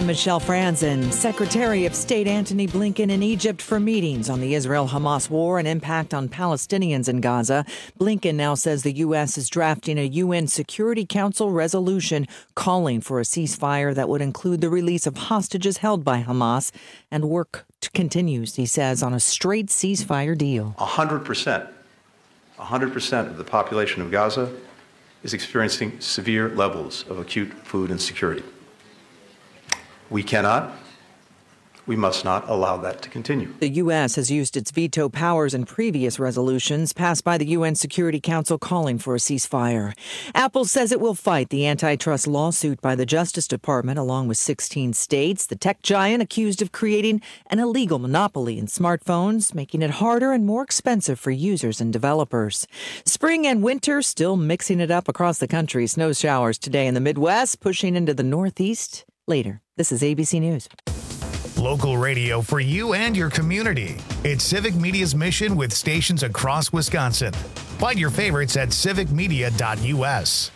Michelle Franzen. Secretary of State Antony Blinken in Egypt for meetings on the Israel-Hamas war and impact on Palestinians in Gaza. Blinken now says the U.S. is drafting a UN Security Council resolution calling for a ceasefire that would include the release of hostages held by Hamas, and work continues, he says, on a straight ceasefire deal. 100% of the population of Gaza is experiencing severe levels of acute food insecurity. We must not allow that to continue. The U.S. has used its veto powers in previous resolutions passed by the UN Security Council calling for a ceasefire. Apple says it will fight the antitrust lawsuit by the Justice Department along with 16 states. The tech giant accused of creating an illegal monopoly in smartphones, making it harder and more expensive for users and developers. Spring and winter still mixing it up across the country. Snow showers today in the Midwest, pushing into the Northeast later. This is ABC News. Local radio for you and your community. It's Civic Media's mission with stations across Wisconsin. Find your favorites at civicmedia.us.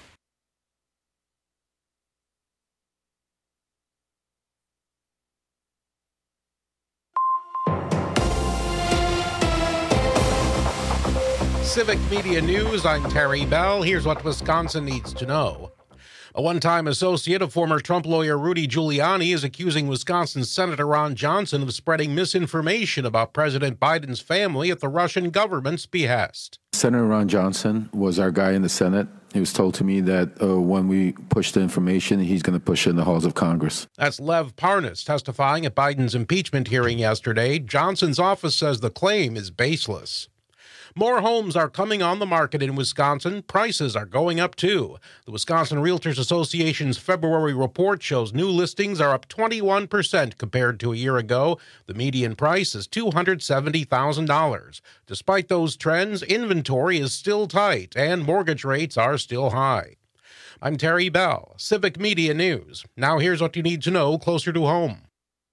Civic Media News, I'm Terry Bell. Here's what Wisconsin needs to know. A one-time associate of former Trump lawyer Rudy Giuliani is accusing Wisconsin Senator Ron Johnson of spreading misinformation about President Biden's family at the Russian government's behest. Senator Ron Johnson was our guy in the Senate. He was told to me that when we push the information, he's going to push it in the halls of Congress. That's Lev Parnas testifying at Biden's impeachment hearing yesterday. Johnson's office says the claim is baseless. More homes are coming on the market in Wisconsin. Prices are going up, too. The Wisconsin Realtors Association's February report shows new listings are up 21% compared to a year ago. The median price is $270,000. Despite those trends, inventory is still tight and mortgage rates are still high. I'm Terry Bell, Civic Media News. Now here's what you need to know closer to home.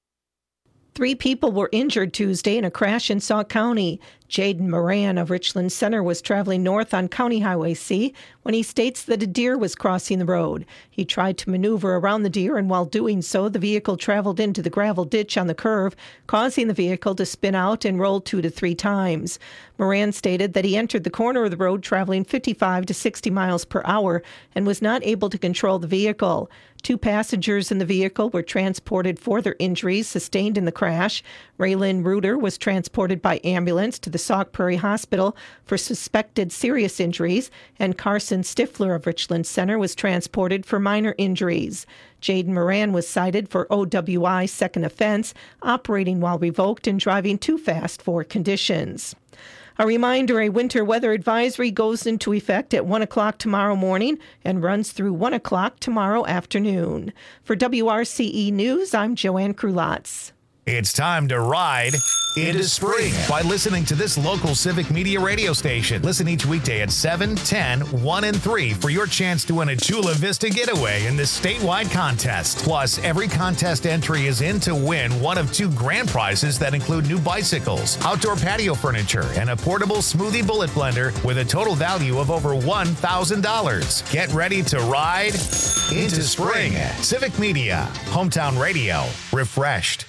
3 people were injured Tuesday in a crash in Sauk County. Jaden Moran of Richland Center was traveling north on County Highway C when he states that a deer was crossing the road. He tried to maneuver around the deer, and while doing so, the vehicle traveled into the gravel ditch on the curve, causing the vehicle to spin out and roll 2 to 3 times. Moran stated that he entered the corner of the road traveling 55 to 60 miles per hour and was not able to control the vehicle. 2 passengers in the vehicle were transported for their injuries sustained in the crash. Raylyn Reuter was transported by ambulance to the Sauk Prairie Hospital for suspected serious injuries, and Carson Stifler of Richland Center was transported for minor injuries. Jaden Moran was cited for OWI second offense, operating while revoked and driving too fast for conditions. A reminder, a winter weather advisory goes into effect at 1 o'clock tomorrow morning and runs through 1 o'clock tomorrow afternoon. For WRCE News, I'm Joanne Krulotz. It's time to ride into spring by listening to this local Civic Media radio station. Listen each weekday at 7, 10, 1, and 3 for your chance to win a Chula Vista getaway in this statewide contest. Plus, every contest entry is in to win one of 2 grand prizes that include new bicycles, outdoor patio furniture, and a portable smoothie bullet blender with a total value of over $1,000. Get ready to ride into spring. Civic Media, hometown radio, refreshed.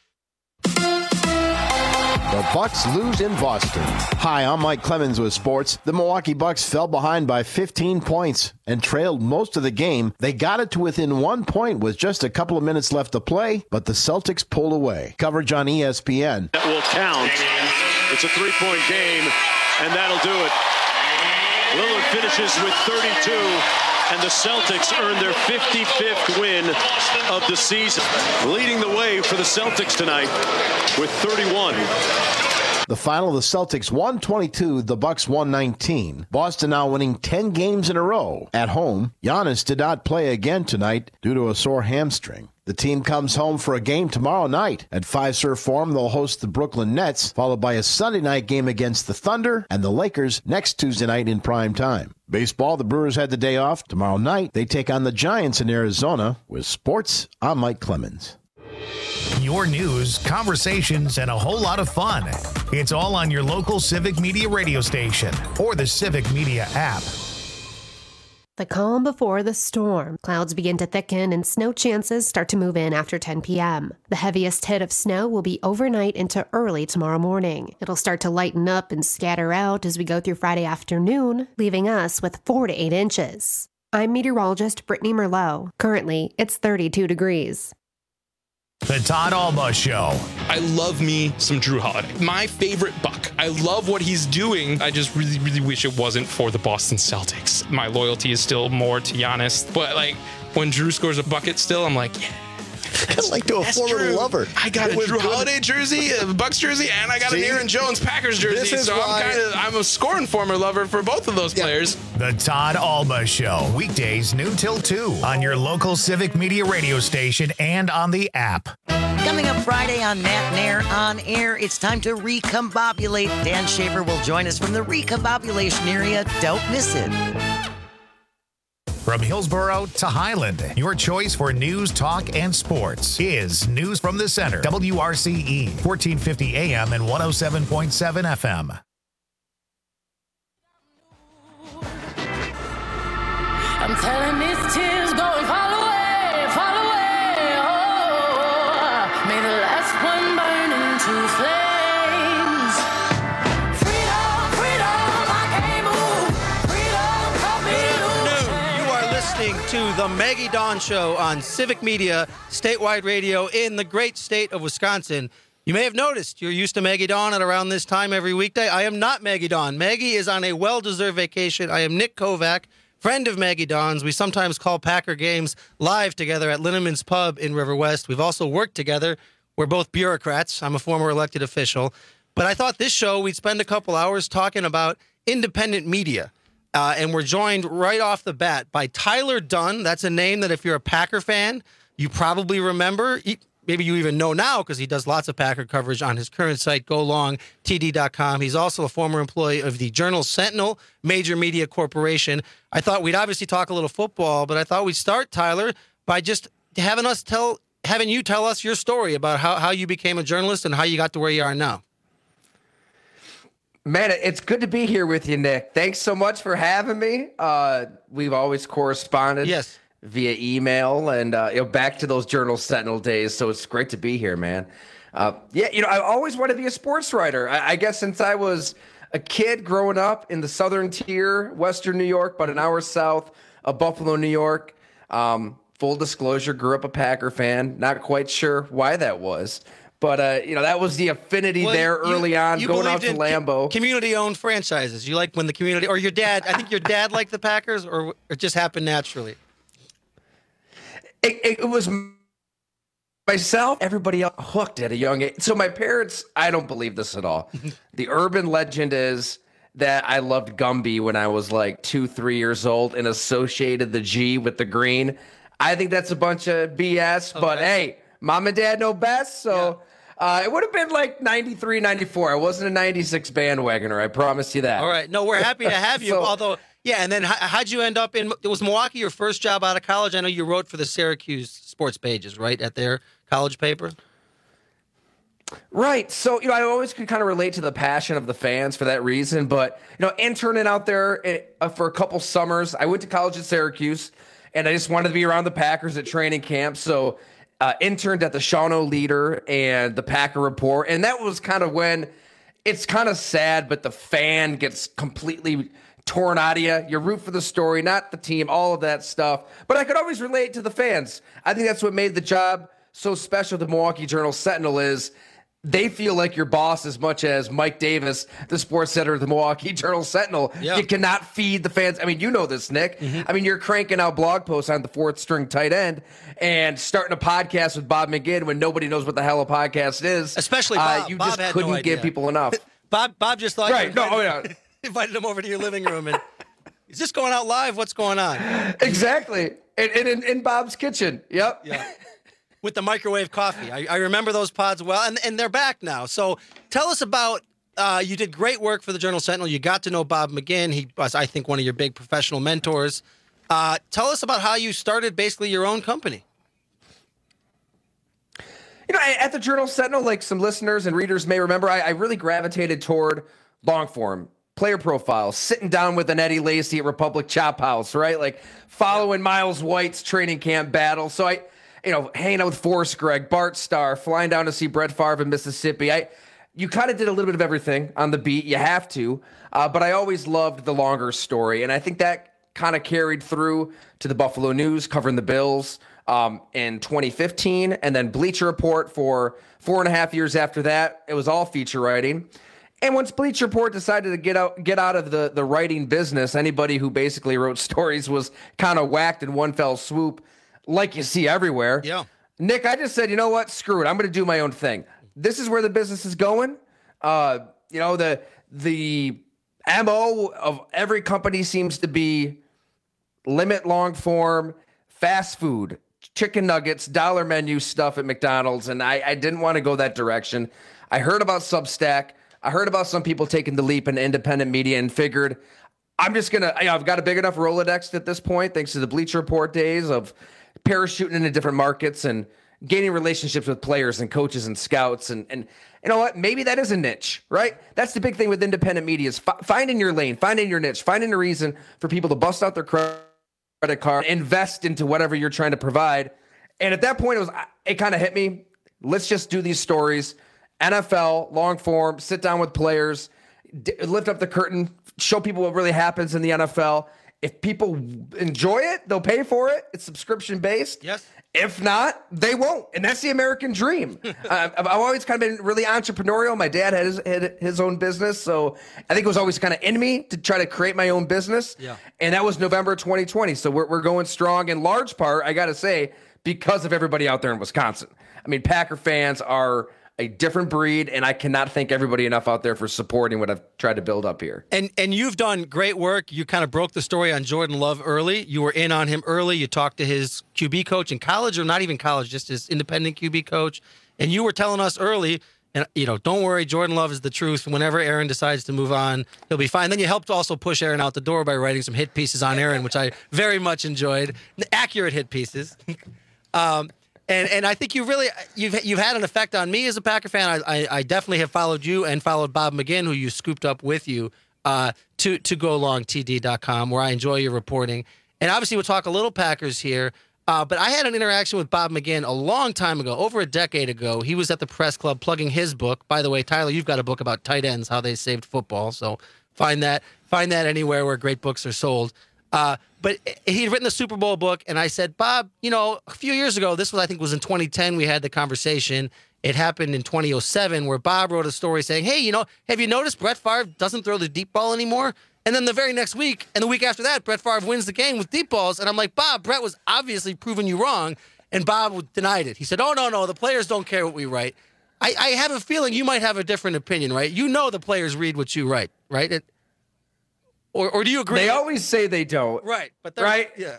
The Bucks lose in Boston. Hi, I'm Mike Clemens with sports. The Milwaukee Bucks fell behind by 15 points and trailed most of the game. They got it to within 1 point with just a couple of minutes left to play, but the Celtics pulled away. Coverage on ESPN. That will count. It's a 3-point game, and that'll do it. Lillard finishes with 32, and the Celtics earn their 55th win of the season. Leading the way for the Celtics tonight with 31. The final, the Celtics 122, the Bucks 119. Boston now winning 10 games in a row at home. Giannis did not play again tonight due to a sore hamstring. The team comes home for a game tomorrow night. At Fiserv Forum, they'll host the Brooklyn Nets, followed by a Sunday night game against the Thunder and the Lakers next Tuesday night in prime time. Baseball, the Brewers had the day off. Tomorrow night, they take on the Giants in Arizona. With sports, I'm Mike Clemens. Your news, conversations, and a whole lot of fun. It's all on your local Civic Media radio station or the Civic Media app. The calm before the storm. Clouds begin to thicken and snow chances start to move in after 10 p.m. The heaviest hit of snow will be overnight into early tomorrow morning. It'll start to lighten up and scatter out as we go through Friday afternoon, leaving us with 4 to 8 inches. I'm meteorologist Brittany Merlot. Currently, it's 32 degrees. The Todd Alba Show. I love me some Drew Holiday. My favorite Buck. I love what he's doing. I just really, really wish it wasn't for the Boston Celtics. My loyalty is still more to Giannis. But, like, when Drew scores a bucket still, I'm like, yeah. Like to a former lover. I got a Drew Holiday jersey, a Bucks jersey, and I got an Aaron Jones Packers jersey. So I'm a scoring former lover for both of those players. The Todd Alba Show. Weekdays noon till 2 on your local Civic Media radio station and on the app. Coming up Friday on Nat Nair On Air, it's time to recombobulate. Dan Schaefer will join us from the recombobulation area. Don't miss it. From Hillsborough to Highland, your choice for news, talk, and sports is News from the Center. WRCE, 1450 AM and 107.7 FM. I'm telling these tears go and fall away, fall away. Oh, may the last one burn into flames. Freedom, freedom, I can't move. Freedom, come me. You are listening to the Maggie Dawn Show on Civic Media, statewide radio in the great state of Wisconsin. You may have noticed you're used to Maggie Dawn at around this time every weekday. I am not Maggie Dawn. Maggie is on a well-deserved vacation. I am Nick Kovac, friend of Maggie Dawn's. We sometimes call Packer games live together at Linneman's Pub in River West. We've also worked together. We're both bureaucrats. I'm a former elected official. But I thought this show we'd spend a couple hours talking about independent media. And we're joined right off the bat by Tyler Dunn. That's a name that if you're a Packer fan, you probably remember. Maybe you even know now because he does lots of Packer coverage on his current site, golongtd.com. He's also a former employee of the Journal-Sentinel, major media corporation. I thought we'd obviously talk a little football, but I thought we'd start, Tyler, by just having you tell us your story about how you became a journalist and how you got to where you are now. Man, it's good to be here with you, Nick. Thanks so much for having me. We've always corresponded via email and back to those Journal-Sentinel days, so it's great to be here, man. I always wanted to be a sports writer. I guess since I was a kid growing up in the southern tier, western New York, about an hour south of Buffalo, New York. Full disclosure, grew up a Packer fan. Not quite sure why that was. But, that was the affinity early on, going out to Lambeau. Community-owned franchises. You like when the community, or your dad, I think your dad liked the Packers, or it just happened naturally? It was myself, everybody else hooked at a young age. So my parents, I don't believe this at all. The urban legend is that I loved Gumby when I was like 2-3 years old and associated the G with the green. I think that's a bunch of BS, but hey, mom and dad know best, so... it would have been like 93, 94. I wasn't a 96 bandwagoner. I promise you that. All right. No, we're happy to have you. And then how'd you end up in, was Milwaukee your first job out of college? I know you wrote for the Syracuse sports pages, right, at their college paper? Right. So, I always could kind of relate to the passion of the fans for that reason. But, interning out there for a couple summers, I went to college at Syracuse, and I just wanted to be around the Packers at training camp. So, interned at the Shawano Leader and the Packer Report. And that was kind of when it's kind of sad, but the fan gets completely torn out of you. You root for the story, not the team, all of that stuff. But I could always relate to the fans. I think that's what made the job so special. The Milwaukee Journal-Sentinel is they feel like your boss as much as Mike Davis, the sports editor of the Milwaukee Journal-Sentinel. Yeah. You cannot feed the fans. I mean, you know this, Nick. Mm-hmm. I mean, you're cranking out blog posts on the fourth string tight end and starting a podcast with Bob McGinn when nobody knows what the hell a podcast is. Especially Bob. You Bob just couldn't give people enough. Bob just thought you invited him over to your living room and is this going out live? What's going on? Exactly. In Bob's kitchen. Yep. Yeah. With the microwave coffee. I remember those pods well, and they're back now. So tell us about, you did great work for the Journal-Sentinel. You got to know Bob McGinn. He was, I think, one of your big professional mentors. Tell us about how you started basically your own company. At the Journal-Sentinel, like some listeners and readers may remember, I really gravitated toward long form. player profiles, sitting down with an Eddie Lacy at Republic Chop House, right? Like following Miles White's training camp battle. So hanging out with Forrest Gregg, Bart Starr, flying down to see Brett Favre in Mississippi. You kind of did a little bit of everything on the beat. You have to. But I always loved the longer story. And I think that kind of carried through to the Buffalo News covering the Bills in 2015. And then Bleacher Report for 4.5 years after that. It was all feature writing. And once Bleacher Report decided to get out of the writing business, anybody who basically wrote stories was kind of whacked in one fell swoop, like you see everywhere. Yeah. Nick, I just said, you know what? Screw it. I'm going to do my own thing. This is where the business is going. The MO of every company seems to be limit long form, fast food, chicken nuggets, dollar menu stuff at McDonald's. And I didn't want to go that direction. I heard about Substack. I heard about some people taking the leap into independent media and figured I'm just going to, I've got a big enough Rolodex at this point, thanks to the Bleacher Report days of parachuting into different markets and gaining relationships with players and coaches and scouts. And you know what? Maybe that is a niche, right? That's the big thing with independent media is finding your lane, finding your niche, finding a reason for people to bust out their credit card, invest into whatever you're trying to provide. And at that point, it kind of hit me. Let's just do these stories. NFL, long form, sit down with players, lift up the curtain, show people what really happens in the NFL. If people enjoy it, they'll pay for it. It's subscription based. Yes. If not, they won't. And that's the American dream. I've always kind of been really entrepreneurial. My dad had his own business. So I think it was always kind of in me to try to create my own business. Yeah. And that was November 2020. So we're going strong in large part, I got to say, because of everybody out there in Wisconsin. I mean, Packer fans are a different breed, and I cannot thank everybody enough out there for supporting what I've tried to build up here. And you've done great work. You kind of broke the story on Jordan Love early. You were in on him early. You talked to his QB coach in college, or not even college, just his independent QB coach. And you were telling us early, and don't worry, Jordan Love is the truth. Whenever Aaron decides to move on, he'll be fine. Then you helped also push Aaron out the door by writing some hit pieces on Aaron, which I very much enjoyed. Accurate hit pieces. And I think you've had an effect on me as a Packer fan. I definitely have followed you and followed Bob McGinn, who you scooped up with you to golongtd.com, where I enjoy your reporting. And obviously we'll talk a little Packers here. But I had an interaction with Bob McGinn a long time ago, over a decade ago. He was at the press club plugging his book. By the way, Tyler, you've got a book about tight ends, how they saved football. So find that anywhere where great books are sold. But he'd written the Super Bowl book, and I said, Bob, a few years ago, I think was in 2010, we had the conversation. It happened in 2007 where Bob wrote a story saying, hey, have you noticed Brett Favre doesn't throw the deep ball anymore? And then the very next week and the week after that, Brett Favre wins the game with deep balls. And I'm like, Bob, Brett was obviously proving you wrong. And Bob denied it. He said, oh, no, the players don't care what we write. I have a feeling you might have a different opinion, right? The players read what you write, right? Or do you agree? They always say they don't. Right. But right? Yeah.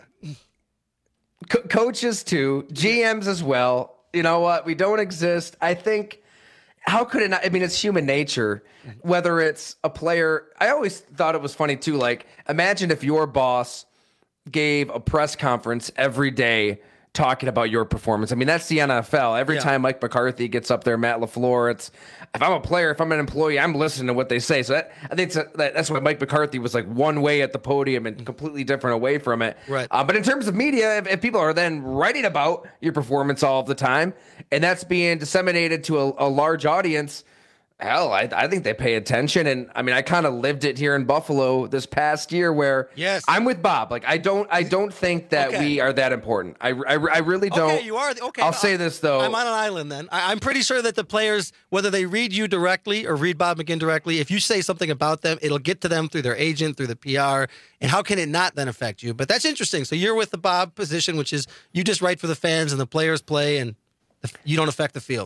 Coaches too, GMs as well. You know what? We don't exist. I think, how could it not? I mean, it's human nature, whether it's a player. I always thought it was funny too. Like, imagine if your boss gave a press conference every day talking about your performance. I mean, that's the NFL. Every time Mike McCarthy gets up there, Matt LaFleur, if I'm a player, if I'm an employee, I'm listening to what they say. So I think that's why Mike McCarthy was like one way at the podium and completely different away from it. Right. But in terms of media, if people are then writing about your performance all of the time, and that's being disseminated to a large audience, hell, I think they pay attention. And I mean, I kind of lived it here in Buffalo this past year where I'm with Bob. Like, I don't think that we are that important. I really don't. Okay, you are. Okay. I'll say this, though. I'm on an island then. I'm pretty sure that the players, whether they read you directly or read Bob McGinn directly, if you say something about them, it'll get to them through their agent, through the PR. And how can it not then affect you? But that's interesting. So you're with the Bob position, which is you just write for the fans and the players play and you don't affect the field.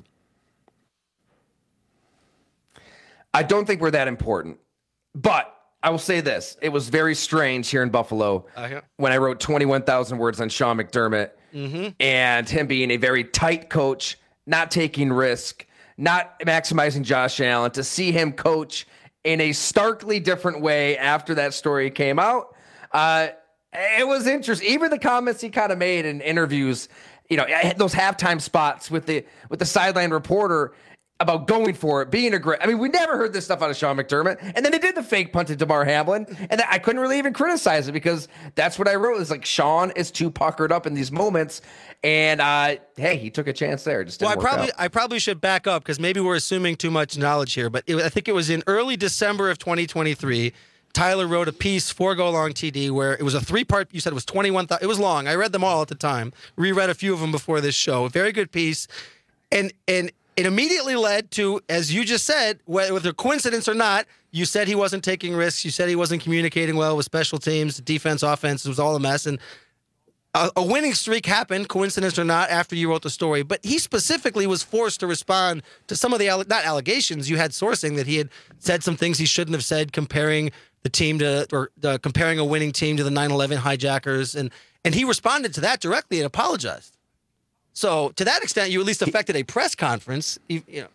I don't think we're that important, but I will say this. It was very strange here in Buffalo when I wrote 21,000 words on Sean McDermott and him being a very tight coach, not taking risk, not maximizing Josh Allen, to see him coach in a starkly different way after that story came out. It was interesting. Even the comments he kind of made in interviews, those halftime spots with the sideline reporter, about going for it, being aggressive. I mean, we never heard this stuff out of Sean McDermott. And then they did the fake punt to Damar Hamlin. And I couldn't really even criticize it because that's what I wrote. It's like Sean is too puckered up in these moments. And, hey, he took a chance there. Just didn't work out. I probably should back up because maybe we're assuming too much knowledge here. But I think it was in early December of 2023. Tyler wrote a piece, 4-go-long TD, where it was a 3-part. You said it was 21,000. It was long. I read them all at the time. Reread a few of them before this show. A very good piece. And it immediately led to, as you just said, whether coincidence or not, you said he wasn't taking risks. You said he wasn't communicating well with special teams, defense, offense. It was all a mess. And a winning streak happened, coincidence or not, after you wrote the story. But he specifically was forced to respond to some of the, not allegations, you had sourcing that he had said some things he shouldn't have said, comparing the team to, or comparing a winning team to the 9/11 hijackers. And he responded to that directly and apologized. So to that extent, you at least affected a press conference. You know,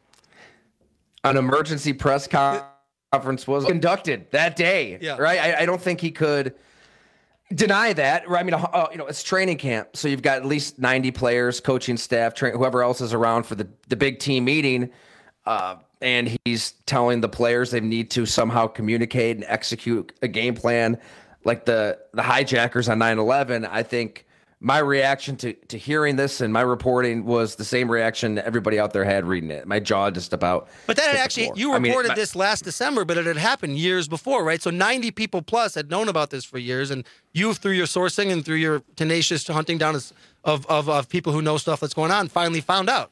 an emergency press conference was conducted that day, right? I don't think he could deny that. Right? I mean, it's training camp, so you've got at least 90 players, coaching staff, whoever else is around for the big team meeting, and he's telling the players they need to somehow communicate and execute a game plan like the hijackers on 9/11. I think my reaction to hearing this and my reporting was the same reaction everybody out there had reading it. My jaw just about. But that had actually, you reported this last December, but it had happened years before, right? So 90 people plus had known about this for years, and you, through your sourcing and through your tenacious hunting down of people who know stuff that's going on, finally found out.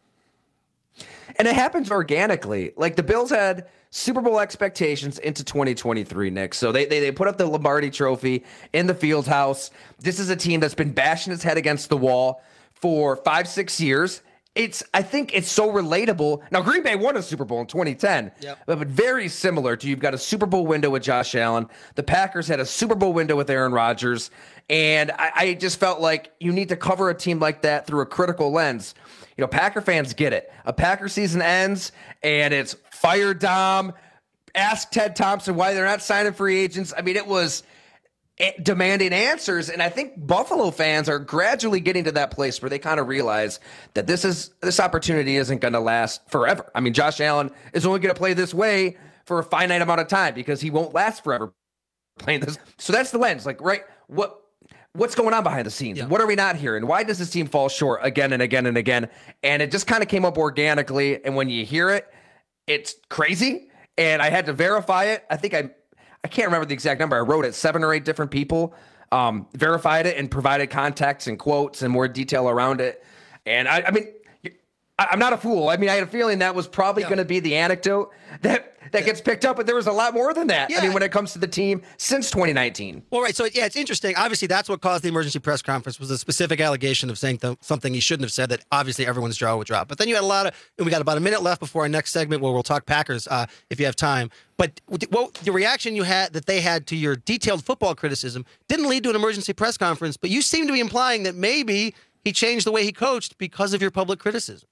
And it happens organically. Like the Bills had Super Bowl expectations into 2023, Nick. So they put up the Lombardi Trophy in the field house. This is a team that's been bashing its head against the wall for 5-6 years. I think it's so relatable. Now, Green Bay won a Super Bowl in 2010, but very similar to, you've got a Super Bowl window with Josh Allen. The Packers had a Super Bowl window with Aaron Rodgers. And I just felt like you need to cover a team like that through a critical lens. You know, Packer fans get it. A Packer season ends, and it's fire Dom, ask Ted Thompson why they're not signing free agents. I mean, it was demanding answers, and I think Buffalo fans are gradually getting to that place where they kind of realize that this opportunity isn't going to last forever. I mean, Josh Allen is only going to play this way for a finite amount of time because he won't last forever playing this. So that's the lens. Like, right, what's going on behind the scenes? Yeah. What are we not hearing? Why does this team fall short again and again and again? And it just kind of came up organically. And when you hear it, it's crazy. And I had to verify it. I think I can't remember the exact number. I wrote it. 7 or 8 different people verified it and provided context and quotes and more detail around it. And I mean, I'm not a fool. I mean, I had a feeling that was probably going to be the anecdote that gets picked up, but there was a lot more than that. Yeah. I mean, when it comes to the team since 2019. Well, right. So, yeah, it's interesting. Obviously, that's what caused the emergency press conference, was a specific allegation of saying something he shouldn't have said that obviously everyone's jaw would drop. But then you had and we got about a minute left before our next segment where we'll talk Packers if you have time. But the reaction that they had to your detailed football criticism didn't lead to an emergency press conference, but you seem to be implying that maybe he changed the way he coached because of your public criticism.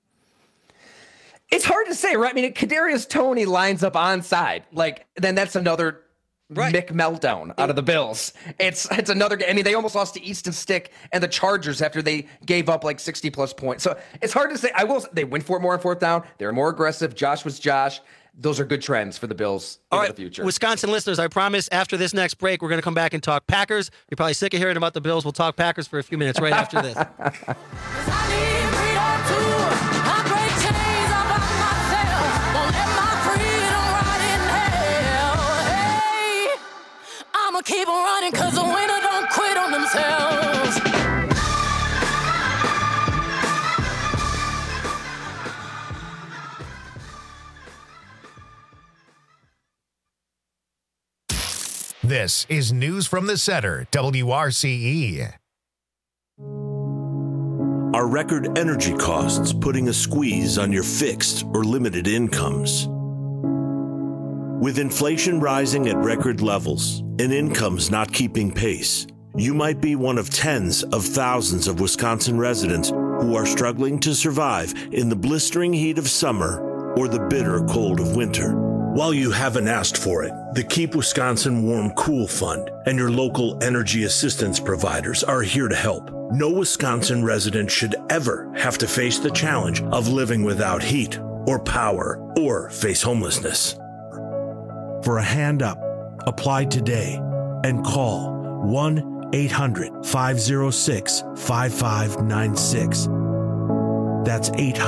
It's hard to say, right? I mean, Kadarius Toney lines up onside. Like, then that's another Mick meltdown out of the Bills. It's another. I mean, they almost lost to Easton Stick and the Chargers after they gave up like 60+ points. So it's hard to say. They went for it more on 4th down. They were more aggressive. Josh was Josh. Those are good trends for the Bills in the future. Wisconsin listeners, I promise after this next break, we're going to come back and talk Packers. You're probably sick of hearing about the Bills. We'll talk Packers for a few minutes right after this. Keep on running, cause the winner don't quit on themselves. This is News from the Center, WRCE. Are record energy costs putting a squeeze on your fixed or limited incomes? With inflation rising at record levels and incomes not keeping pace, you might be one of tens of thousands of Wisconsin residents who are struggling to survive in the blistering heat of summer or the bitter cold of winter. While you haven't asked for it, the Keep Wisconsin Warm Cool Fund and your local energy assistance providers are here to help. No Wisconsin resident should ever have to face the challenge of living without heat or power or face homelessness. For a hand up, apply today and call 1-800-506-5596. That's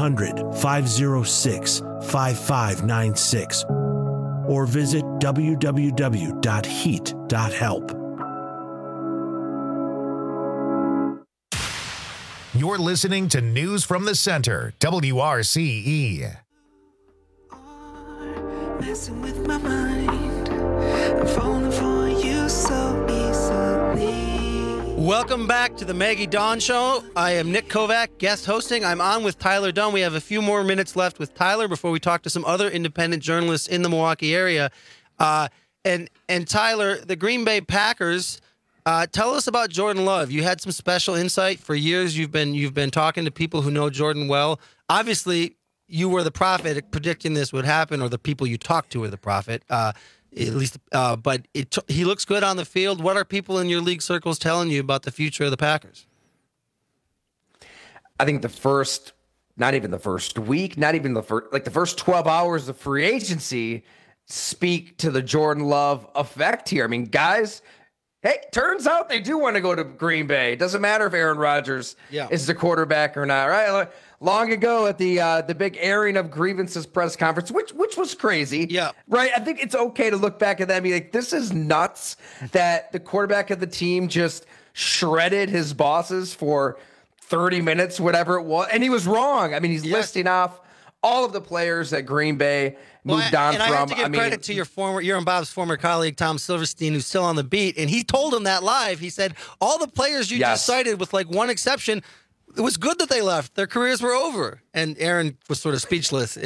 800-506-5596. Or visit www.heat.help. You're listening to News from the Center, WRCE. Messing with my mind. I'm falling for you so easily. Welcome back to the Maggie Dawn Show. I am Nick Kovac, guest hosting. I'm on with Tyler Dunn. We have a few more minutes left with Tyler before we talk to some other independent journalists in the Milwaukee area. And Tyler, the Green Bay Packers. Tell us about Jordan Love. You had some special insight. For years, you've been talking to people who know Jordan well. Obviously, you were the prophet at predicting this would happen, or the people you talked to were the prophet. At least, but he looks good on the field. What are people in your league circles telling you about the future of the Packers? I think not even the first week, not even the first 12 hours of free agency speak to the Jordan Love effect here. I mean, guys. Hey, turns out they do want to go to Green Bay. It doesn't matter if Aaron Rodgers is the quarterback or not, right? Long ago at the big airing of grievances press conference, which was crazy, right? I think it's okay to look back at that and be like, this is nuts that the quarterback of the team just shredded his bosses for 30 minutes, whatever it was, and he was wrong. I mean, he's listing off all of the players that Green Bay moved on from. I have to give credit to your and Bob's former colleague, Tom Silverstein, who's still on the beat, and he told him that live. He said, all the players you just cited, with like one exception, it was good that they left. Their careers were over. And Aaron was sort of speechless,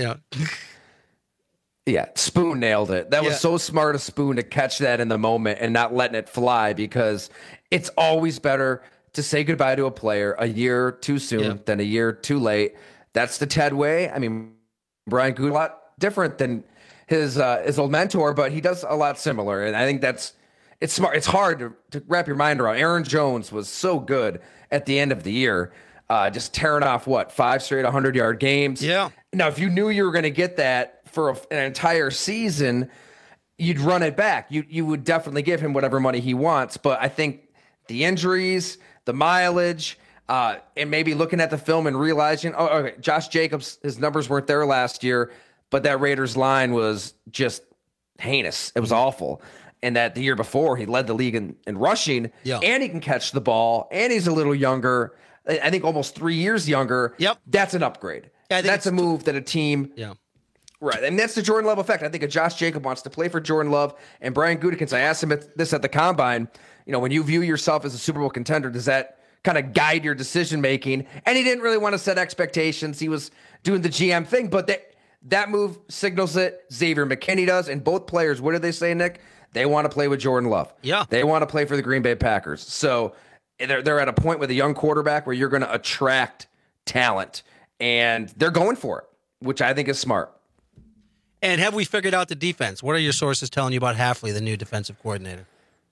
Yeah, Spoon nailed it. That was so smart of Spoon to catch that in the moment and not letting it fly, because it's always better to say goodbye to a player a year too soon than a year too late. That's the Ted way. I mean, Brian Gutekunst, a lot different than his old mentor, but he does a lot similar. And I think it's smart. It's hard to wrap your mind around. Aaron Jones was so good at the end of the year, just tearing off 5 straight 100-yard games. Yeah. Now, if you knew you were going to get that for an entire season, you'd run it back. You would definitely give him whatever money he wants. But I think the injuries, the mileage, and maybe looking at the film and realizing, okay, Josh Jacobs, his numbers weren't there last year, but that Raiders line was just heinous. It was awful. And that the year before, he led the league in rushing, and he can catch the ball, and he's a little younger. I think almost 3 years younger. Yep. That's an upgrade. That's a move that a team... Right, and that's the Jordan Love effect. I think if Josh Jacobs wants to play for Jordan Love and Brian Gutekunst, I asked him this at the Combine, when you view yourself as a Super Bowl contender, does that kind of guide your decision-making? And he didn't really want to set expectations. He was doing the GM thing, but that move signals it. Xavier McKinney does, and both players, what did they say, Nick? They want to play with Jordan Love. Yeah. They want to play for the Green Bay Packers. So they're at a point with a young quarterback where you're going to attract talent, and they're going for it, which I think is smart. And have we figured out the defense? What are your sources telling you about Hafley, the new defensive coordinator?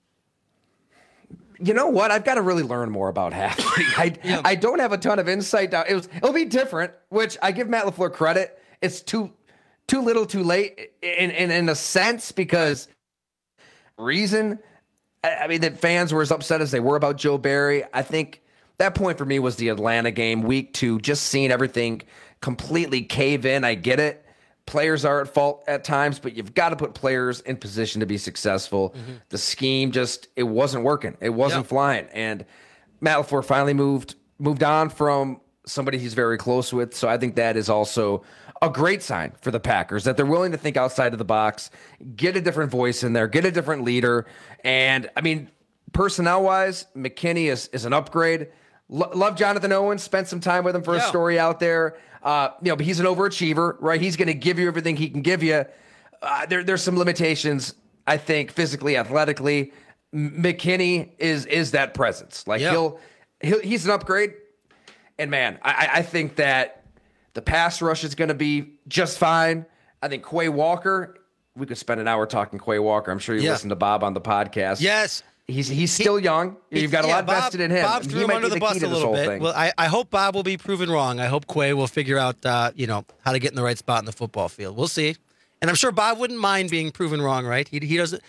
You know what? I've got to really learn more about Hafley. I don't have a ton of insight. It'll be different, which I give Matt LaFleur credit. It's too little, too late in a sense, because that fans were as upset as they were about Joe Barry. I think that point for me was the Atlanta game, week 2, just seeing everything completely cave in. I get it. Players are at fault at times, but you've got to put players in position to be successful. Mm-hmm. The scheme it wasn't working. It wasn't flying. And Matt LaFleur finally moved on from somebody he's very close with. So I think that is also a great sign for the Packers, that they're willing to think outside of the box, get a different voice in there, get a different leader. And, I mean, personnel-wise, McKinney is an upgrade. Love Jonathan Owens, spent some time with him for a story out there. But he's an overachiever, right? He's going to give you everything he can give you. There's some limitations, I think, physically, athletically. McKinney is that presence. He's an upgrade. And man, I think that the pass rush is going to be just fine. I think Quay Walker, we could spend an hour talking Quay Walker. I'm sure you listened to Bob on the podcast. Yes. He's still young. You've got a lot vested in him. Bob threw him under the bus a little bit. Well, I hope Bob will be proven wrong. I hope Quay will figure out, how to get in the right spot in the football field. We'll see. And I'm sure Bob wouldn't mind being proven wrong, right? He doesn't.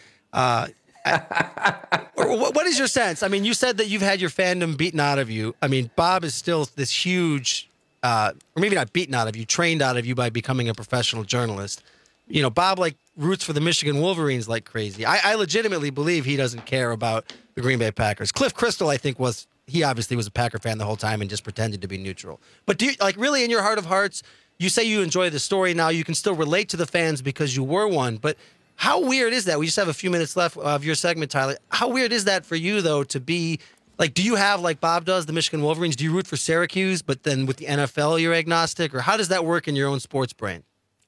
What is your sense? I mean, you said that you've had your fandom beaten out of you. I mean, Bob is still this huge, or maybe not beaten out of you, trained out of you by becoming a professional journalist. Bob roots for the Michigan Wolverines like crazy. I legitimately believe he doesn't care about the Green Bay Packers. Cliff Crystal, I think, he obviously was a Packer fan the whole time and just pretended to be neutral. But do you, really in your heart of hearts, you say you enjoy the story now, you can still relate to the fans because you were one, but how weird is that? We just have a few minutes left of your segment, Tyler. How weird is that for you, though, to be, do you have, like Bob does, the Michigan Wolverines? Do you root for Syracuse, but then with the NFL you're agnostic? Or how does that work in your own sports brain?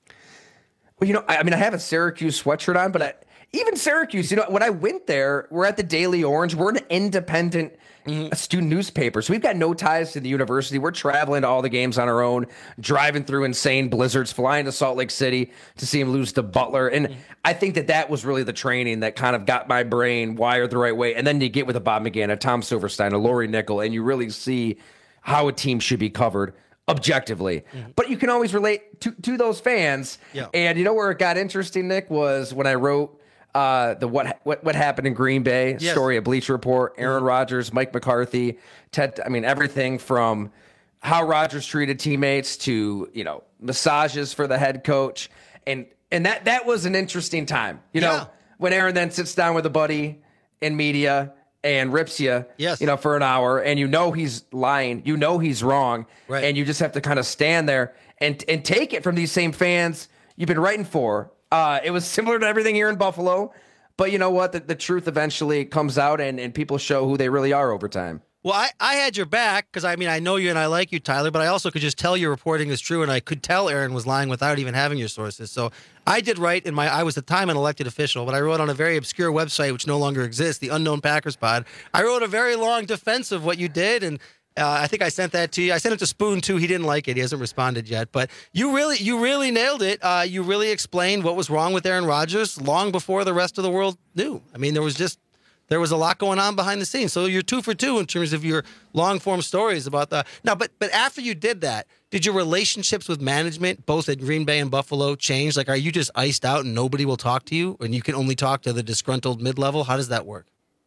Well, I have a Syracuse sweatshirt on, but even Syracuse, when I went there, we're at the Daily Orange. We're an independent student newspaper, so we've got no ties to the university. We're traveling to all the games on our own, driving through insane blizzards, flying to Salt Lake City to see him lose to Butler. And I think that was really the training that kind of got my brain wired the right way. And then you get with a Bob McGann, a Tom Silverstein, a Lori Nickel, and you really see how a team should be covered objectively. But you can always relate to those fans. Yeah. And where it got interesting, Nick, was when I wrote the what happened in Green Bay story at Bleacher Report, Aaron Rodgers, Mike McCarthy, Ted. Everything from how Rodgers treated teammates to massages for the head coach, and that was an interesting time. When Aaron then sits down with a buddy in media and rips you, for an hour, and he's lying, he's wrong, right. And you just have to kind of stand there and take it from these same fans you've been writing for. It was similar to everything here in Buffalo, but you know what? The truth eventually comes out, and people show who they really are over time. Well, I had your back because, I know you and I like you, Tyler, but I also could just tell your reporting is true, and I could tell Aaron was lying without even having your sources. So I did write I was at the time an elected official, but I wrote on a very obscure website which no longer exists, the Unknown Packers Pod. I wrote a very long defense of what you did, and I think I sent that to you. I sent it to Spoon, too. He didn't like it. He hasn't responded yet. But you really nailed it. You really explained what was wrong with Aaron Rodgers long before the rest of the world knew. There was a lot going on behind the scenes. So you're 2 for 2 in terms of your long-form stories about that. Now, but after you did that, did your relationships with management, both at Green Bay and Buffalo, change? Are you just iced out and nobody will talk to you, and you can only talk to the disgruntled mid-level? How does that work?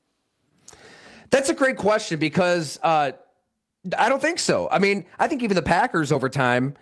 That's a great question because I don't think so. I think even the Packers over time,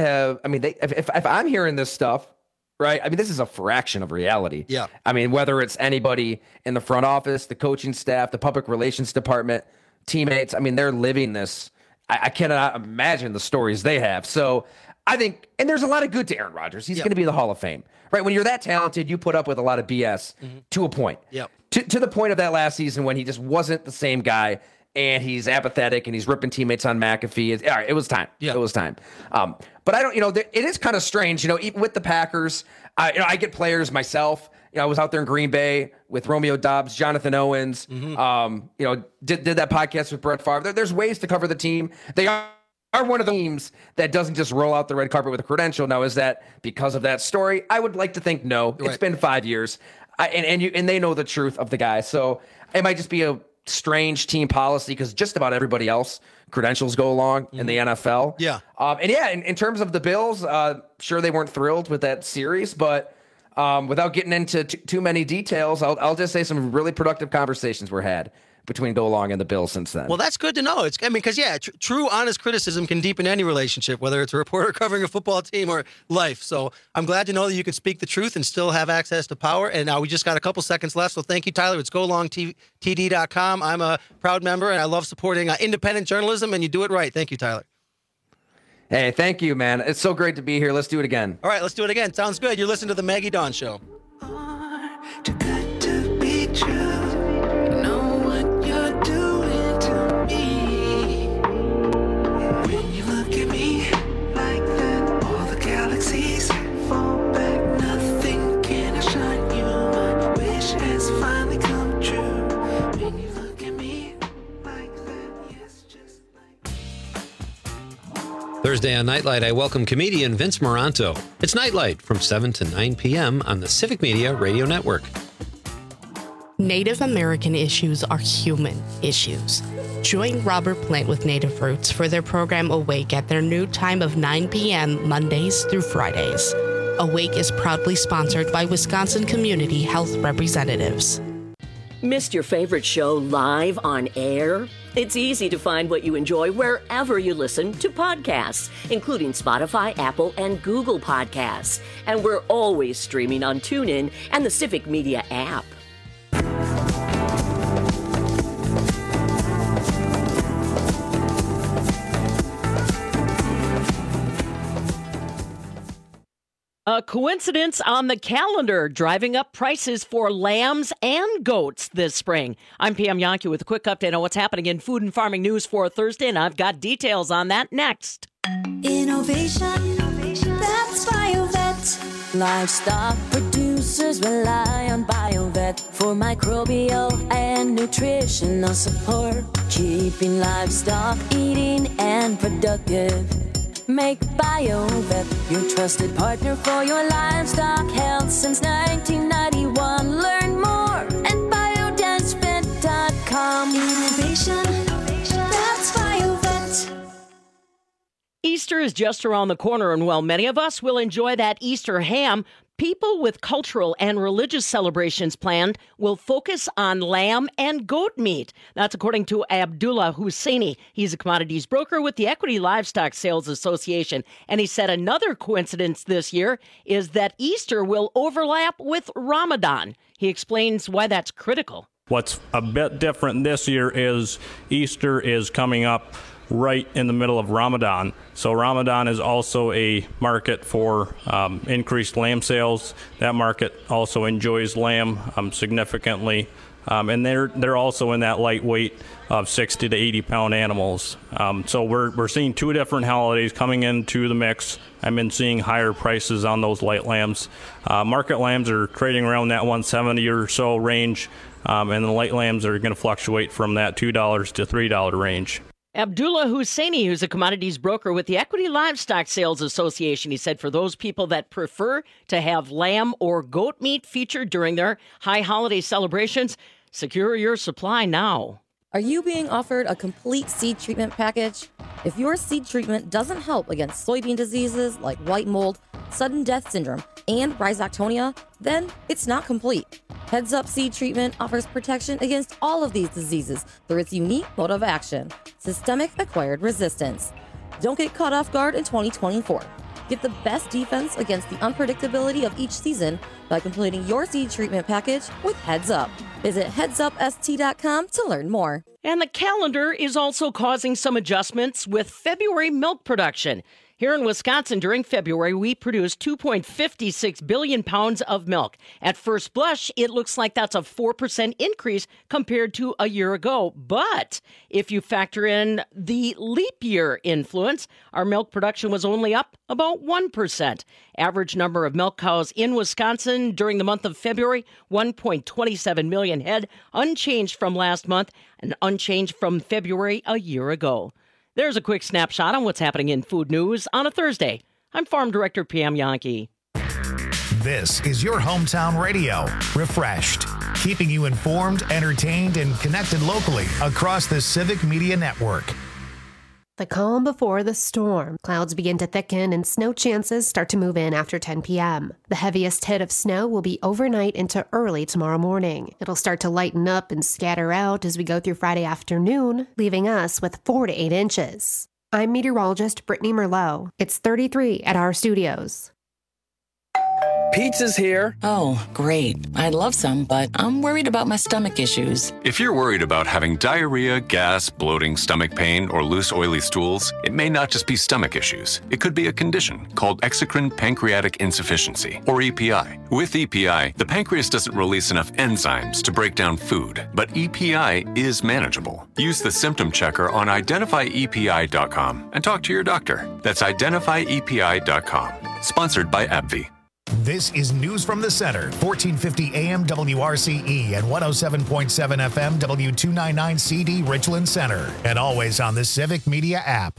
if I'm hearing this stuff, right? This is a fraction of reality. Yeah. Whether it's anybody in the front office, the coaching staff, the public relations department, teammates, they're living this. I cannot imagine the stories they have. So I think, and there's a lot of good to Aaron Rodgers. He's going to be in the Hall of Fame, right? When you're that talented, you put up with a lot of BS to a point. Yep. To the point of that last season when he just wasn't the same guy. And he's apathetic, and he's ripping teammates on McAfee. All right, it was time. Yeah. It was time. But I don't, it is kind of strange, even with the Packers. I get players myself. I was out there in Green Bay with Romeo Doubs, Jonathan Owens. Did that podcast with Brett Favre. There's ways to cover the team. They are one of the teams that doesn't just roll out the red carpet with a credential. Now, is that because of that story? I would like to think no. Right. It's been 5 years, and they know the truth of the guy. So it might just be a strange team policy because just about everybody else credentials go along in the NFL. Yeah. In terms of the Bills, sure they weren't thrilled with that series, but without getting into too many details, I'll just say some really productive conversations were had between Go Long and the Bills since then. Well, that's good to know. Because true, honest criticism can deepen any relationship, whether it's a reporter covering a football team or life. So I'm glad to know that you can speak the truth and still have access to power. And now we just got a couple seconds left. So thank you, Tyler. It's golongtd.com. I'm a proud member, and I love supporting independent journalism, and you do it right. Thank you, Tyler. Hey, thank you, man. It's so great to be here. Let's do it again. All right, let's do it again. Sounds good. You're listening to The Maggie Dawn Show. Too good to be true. Thursday on Nightlight, I welcome comedian Vince Moranto. It's Nightlight from 7 to 9 p.m. on the Civic Media Radio Network. Native American issues are human issues. Join Robert Plant with Native Roots for their program Awake at their new time of 9 p.m. Mondays through Fridays. Awake is proudly sponsored by Wisconsin Community Health Representatives. Missed your favorite show live on air? It's easy to find what you enjoy wherever you listen to podcasts, including Spotify, Apple, and Google Podcasts. And we're always streaming on TuneIn and the Civic Media app. A coincidence on the calendar, driving up prices for lambs and goats this spring. I'm Pam Yonke with a quick update on what's happening in food and farming news for Thursday, and I've got details on that next. Innovation, that's BioVet. Livestock producers rely on BioVet for microbial and nutritional support, keeping livestock eating and productive. Make BioVet your trusted partner for your livestock health since 1991. Learn more at biodensvet.com. Innovation, that's BioVet. Easter is just around the corner, and while many of us will enjoy that Easter ham, people with cultural and religious celebrations planned will focus on lamb and goat meat. That's according to Abdullah Husseini. He's a commodities broker with the Equity Livestock Sales Association. And he said another coincidence this year is that Easter will overlap with Ramadan. He explains why that's critical. What's a bit different this year is Easter is coming up right in the middle of Ramadan. So Ramadan is also a market for increased lamb sales. That market also enjoys lamb significantly. And they're also in that lightweight of 60 to 80 pound animals. So we're seeing two different holidays coming into the mix. I've been seeing higher prices on those light lambs. Market lambs are trading around that $170 or so range, and the light lambs are going to fluctuate from that $2 to $3 range. Abdullah Husseini, who's a commodities broker with the Equity Livestock Sales Association, he said for those people that prefer to have lamb or goat meat featured during their high holiday celebrations, secure your supply now. Are you being offered a complete seed treatment package? If your seed treatment doesn't help against soybean diseases like white mold, sudden death syndrome, and rhizoctonia, then it's not complete. Heads Up Seed Treatment offers protection against all of these diseases through its unique mode of action, systemic acquired resistance. Don't get caught off guard in 2024. Get the best defense against the unpredictability of each season by completing your seed treatment package with Heads Up. Visit headsupst.com to learn more. And the calendar is also causing some adjustments with February milk production. Here in Wisconsin, during February, we produced 2.56 billion pounds of milk. At first blush, it looks like that's a 4% increase compared to a year ago. But if you factor in the leap year influence, our milk production was only up about 1%. Average number of milk cows in Wisconsin during the month of February, 1.27 million head, unchanged from last month and unchanged from February a year ago. There's a quick snapshot on what's happening in food news on a Thursday. I'm Farm Director Pam Yonke. This is your hometown radio, Refreshed, keeping you informed, entertained, and connected locally across the Civic Media Network. The calm before the storm. Clouds begin to thicken and snow chances start to move in after 10 p.m. The heaviest hit of snow will be overnight into early tomorrow morning. It'll start to lighten up and scatter out as we go through Friday afternoon, leaving us with 4 to 8 inches. I'm meteorologist Brittany Merlot. It's 33 at our studios. Pizza's here. Oh, great. I'd love some, but I'm worried about my stomach issues. If you're worried about having diarrhea, gas, bloating, stomach pain, or loose, oily stools, it may not just be stomach issues. It could be a condition called exocrine pancreatic insufficiency, or EPI. With EPI, the pancreas doesn't release enough enzymes to break down food, but EPI is manageable. Use the symptom checker on identifyepi.com and talk to your doctor. That's identifyepi.com. Sponsored by AbbVie. This is News from the Center, 1450 AM WRCE and 107.7 FM W299 CD Richland Center, and always on the Civic Media app.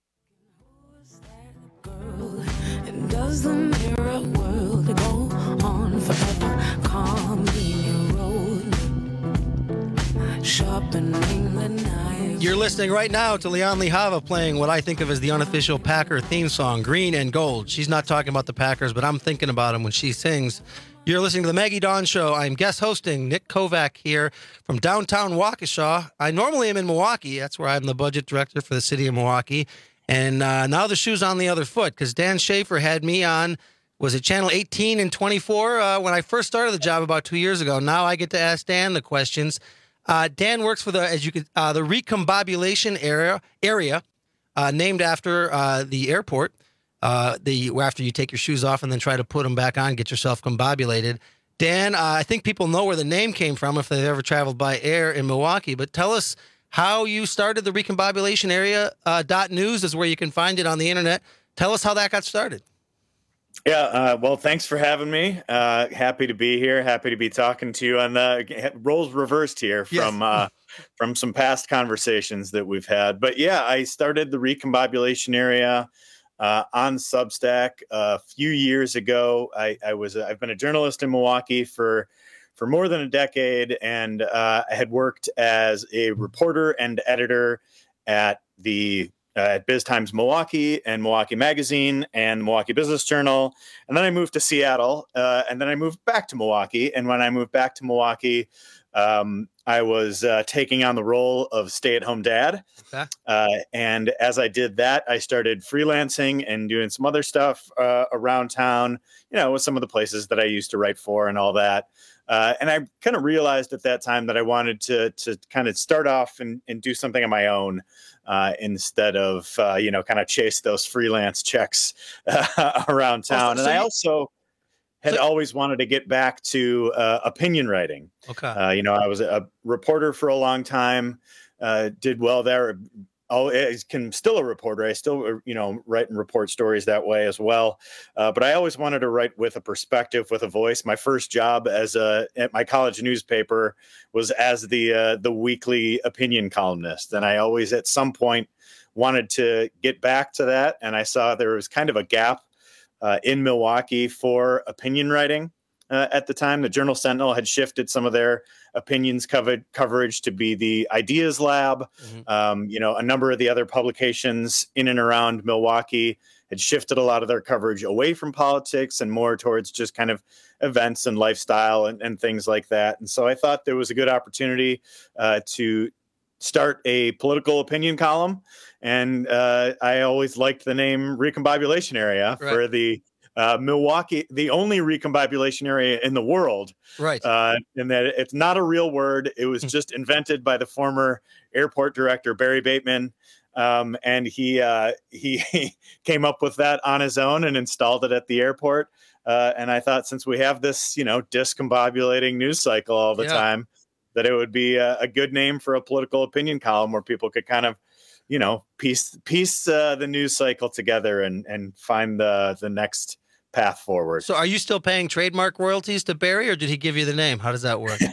And does the mirror world go on forever? Calmly road. You're listening right now to Leon Lehava playing what I think of as the unofficial Packer theme song, Green and Gold. She's not talking about the Packers, but I'm thinking about them when she sings. You're listening to the Maggie Dawn Show. I'm guest hosting Nick Kovac here from downtown Waukesha. I normally am in Milwaukee. That's where I'm the budget director for the city of Milwaukee. And now the shoe's on the other foot because Dan Schaefer had me on, was it Channel 18 and 24 when I first started the job about 2 years ago. Now I get to ask Dan the questions. Dan works for the recombobulation area named after the airport. After you take your shoes off and then try to put them back on, get yourself combobulated. Dan, I think people know where the name came from if they've ever traveled by air in Milwaukee. But tell us how you started the recombobulation area. .news is where you can find it on the internet. Tell us how that got started. Yeah, well, thanks for having me. Happy to be here. Happy to be talking to you on the roles reversed here from some past conversations that we've had. But yeah, I started the recombobulation area on Substack a few years ago. I've been a journalist in Milwaukee for more than a decade, and I had worked as a reporter and editor at Biz Times Milwaukee and Milwaukee Magazine and Milwaukee Business Journal. And then I moved to Seattle, and then I moved back to Milwaukee. And when I moved back to Milwaukee, I was taking on the role of stay-at-home dad. Okay. And as I did that, I started freelancing and doing some other stuff around town, with some of the places that I used to write for and all that. And I kind of realized at that time that I wanted to kind of start off and do something on my own instead of, kind of chase those freelance checks around town. And I also had always wanted to get back to opinion writing. Okay. I was a reporter for a long time, did well there. Still a reporter. I still, write and report stories that way as well. But I always wanted to write with a perspective, with a voice. My first job at my college newspaper was as the weekly opinion columnist. And I always, at some point, wanted to get back to that. And I saw there was kind of a gap in Milwaukee for opinion writing. At the time, the Journal Sentinel had shifted some of their opinions coverage to be the Ideas Lab. Mm-hmm. A number of the other publications in and around Milwaukee had shifted a lot of their coverage away from politics and more towards just kind of events and lifestyle and things like that. And so I thought there was a good opportunity to start a political opinion column. And I always liked the name Recombobulation Area for the Milwaukee, the only recombobulation area in the world. Right. And that it's not a real word. It was just invented by the former airport director, Barry Bateman. And he came up with that on his own and installed it at the airport. And I thought, since we have this, discombobulating news cycle all the time, that it would be a good name for a political opinion column where people could kind of, piece the news cycle together and find the next path forward. So are you still paying trademark royalties to Barry, or did he give you the name? How does that work?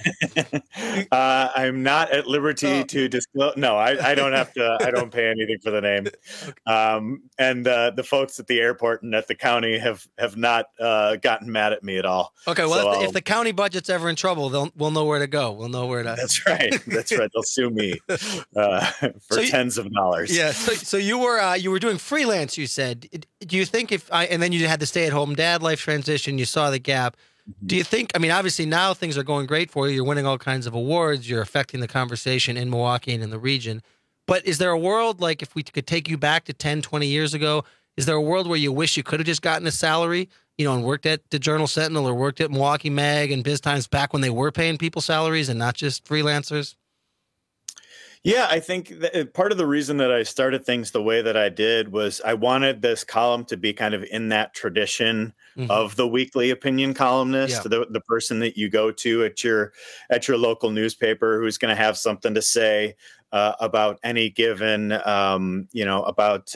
I'm not at liberty to disclose. No, I don't have to. I don't pay anything for the name. Okay. And the folks at the airport and at the county have not gotten mad at me at all. Okay, well, so if the county budget's ever in trouble, we'll know where to go. We'll know where to. That's right. That's right. They'll sue me for tens of dollars. Yeah. So you were doing freelance. You said. Do you think and then you had the stay-at-home dad life transition. You saw the gap. Do you think, obviously now things are going great for you. You're winning all kinds of awards. You're affecting the conversation in Milwaukee and in the region. But is there a world, like if we could take you back to 10, 20 years ago, is there a world where you wish you could have just gotten a salary, and worked at the Journal Sentinel or worked at Milwaukee Mag and Biz Times back when they were paying people salaries and not just freelancers? Yeah, I think that part of the reason that I started things the way that I did was I wanted this column to be kind of in that tradition of the weekly opinion columnist, the person that you go to at your local newspaper who's going to have something to say about any given, about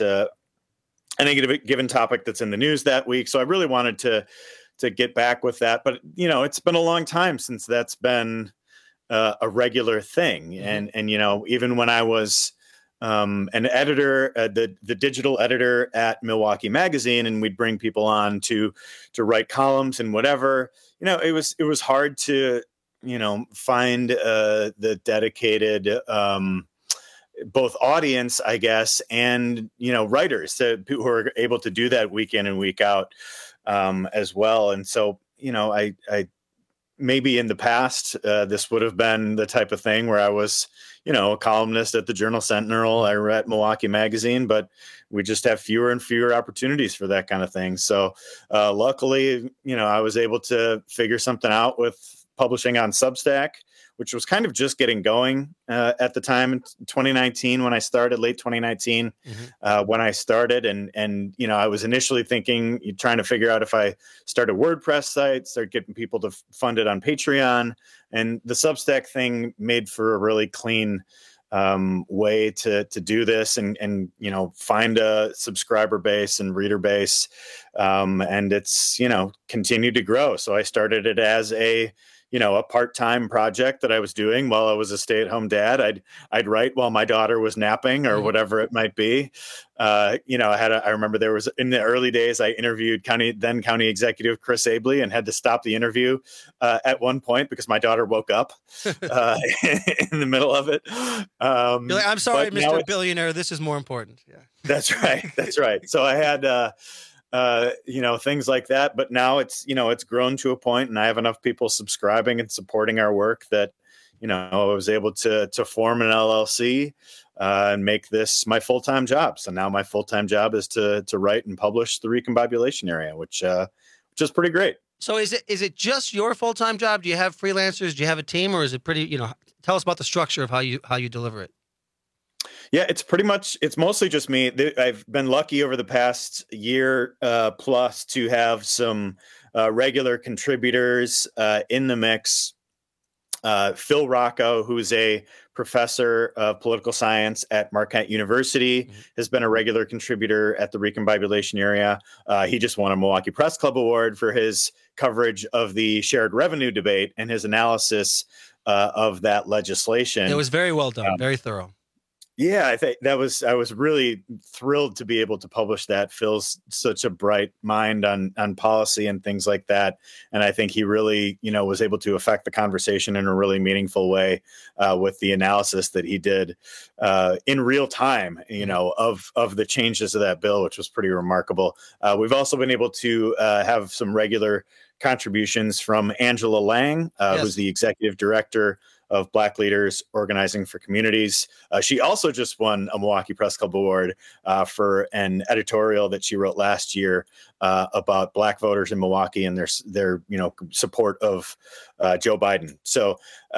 any given topic that's in the news that week. So I really wanted to get back with that. But, it's been a long time since that's been a regular thing. And even when I was an editor, the digital editor at Milwaukee Magazine, and we'd bring people on to write columns and whatever, it was hard to, find the dedicated both audience, I guess, and, writers who are able to do that week in and week out as well. And so, I maybe in the past, this would have been the type of thing where I was, a columnist at the Journal Sentinel. I read Milwaukee Magazine, but we just have fewer and fewer opportunities for that kind of thing. So luckily, I was able to figure something out with publishing on Substack, which was kind of just getting going at the time in 2019 when I started, late 2019 when I started. And I was initially trying to figure out if I start a WordPress site, start getting people to fund it on Patreon. And the Substack thing made for a really clean way to do this and find a subscriber base and reader base. And it's, continued to grow. So I started it as a part-time project that I was doing while I was a stay-at-home dad. I'd write while my daughter was napping or whatever it might be. I remember there was, in the early days, I interviewed then County Executive Chris Abley and had to stop the interview at one point because my daughter woke up in the middle of it. You're like, I'm sorry, Mr. Billionaire, this is more important. Yeah, that's right. That's right. So I had, things like that. But now it's grown to a point and I have enough people subscribing and supporting our work that, I was able to form an LLC and make this my full-time job. So now my full-time job is to write and publish the Recombobulation Area, which is pretty great. So is it just your full-time job? Do you have freelancers? Do you have a team, or is it pretty, tell us about the structure of how you deliver it? Yeah, it's mostly just me. I've been lucky over the past year plus to have some regular contributors in the mix. Phil Rocco, who's a professor of political science at Marquette University, has been a regular contributor at the Recombobulation Area. He just won a Milwaukee Press Club Award for his coverage of the shared revenue debate and his analysis of that legislation. It was very well done, very thorough. Yeah, I think I was really thrilled to be able to publish that. Phil's such a bright mind on policy and things like that. And I think he really, was able to affect the conversation in a really meaningful way with the analysis that he did in real time, of the changes of that bill, which was pretty remarkable. We've also been able to have some regular contributions from Angela Lang, who's the executive director of Black Leaders Organizing for Communities. She also just won a Milwaukee Press Club Award for an editorial that she wrote last year about Black voters in Milwaukee and their support of Joe Biden. So,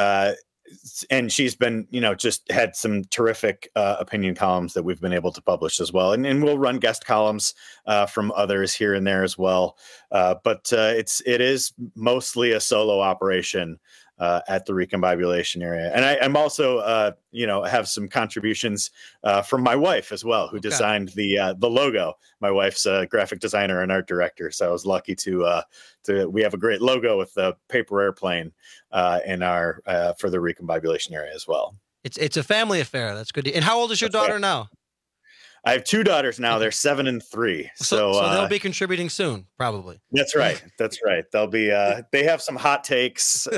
and she's been, just had some terrific opinion columns that we've been able to publish as well. And we'll run guest columns from others here and there as well. But it is mostly a solo operation at the Recombobulation Area. And I'm also, have some contributions from my wife as well, who designed the logo. My wife's a graphic designer and art director. So I was lucky we have a great logo with the paper airplane in our, for the Recombobulation Area as well. It's a family affair. That's good. And how old is your daughter now? I have two daughters now. They're 7 and 3. So they'll be contributing soon, probably. That's right. That's right. They'll be, they have some hot takes,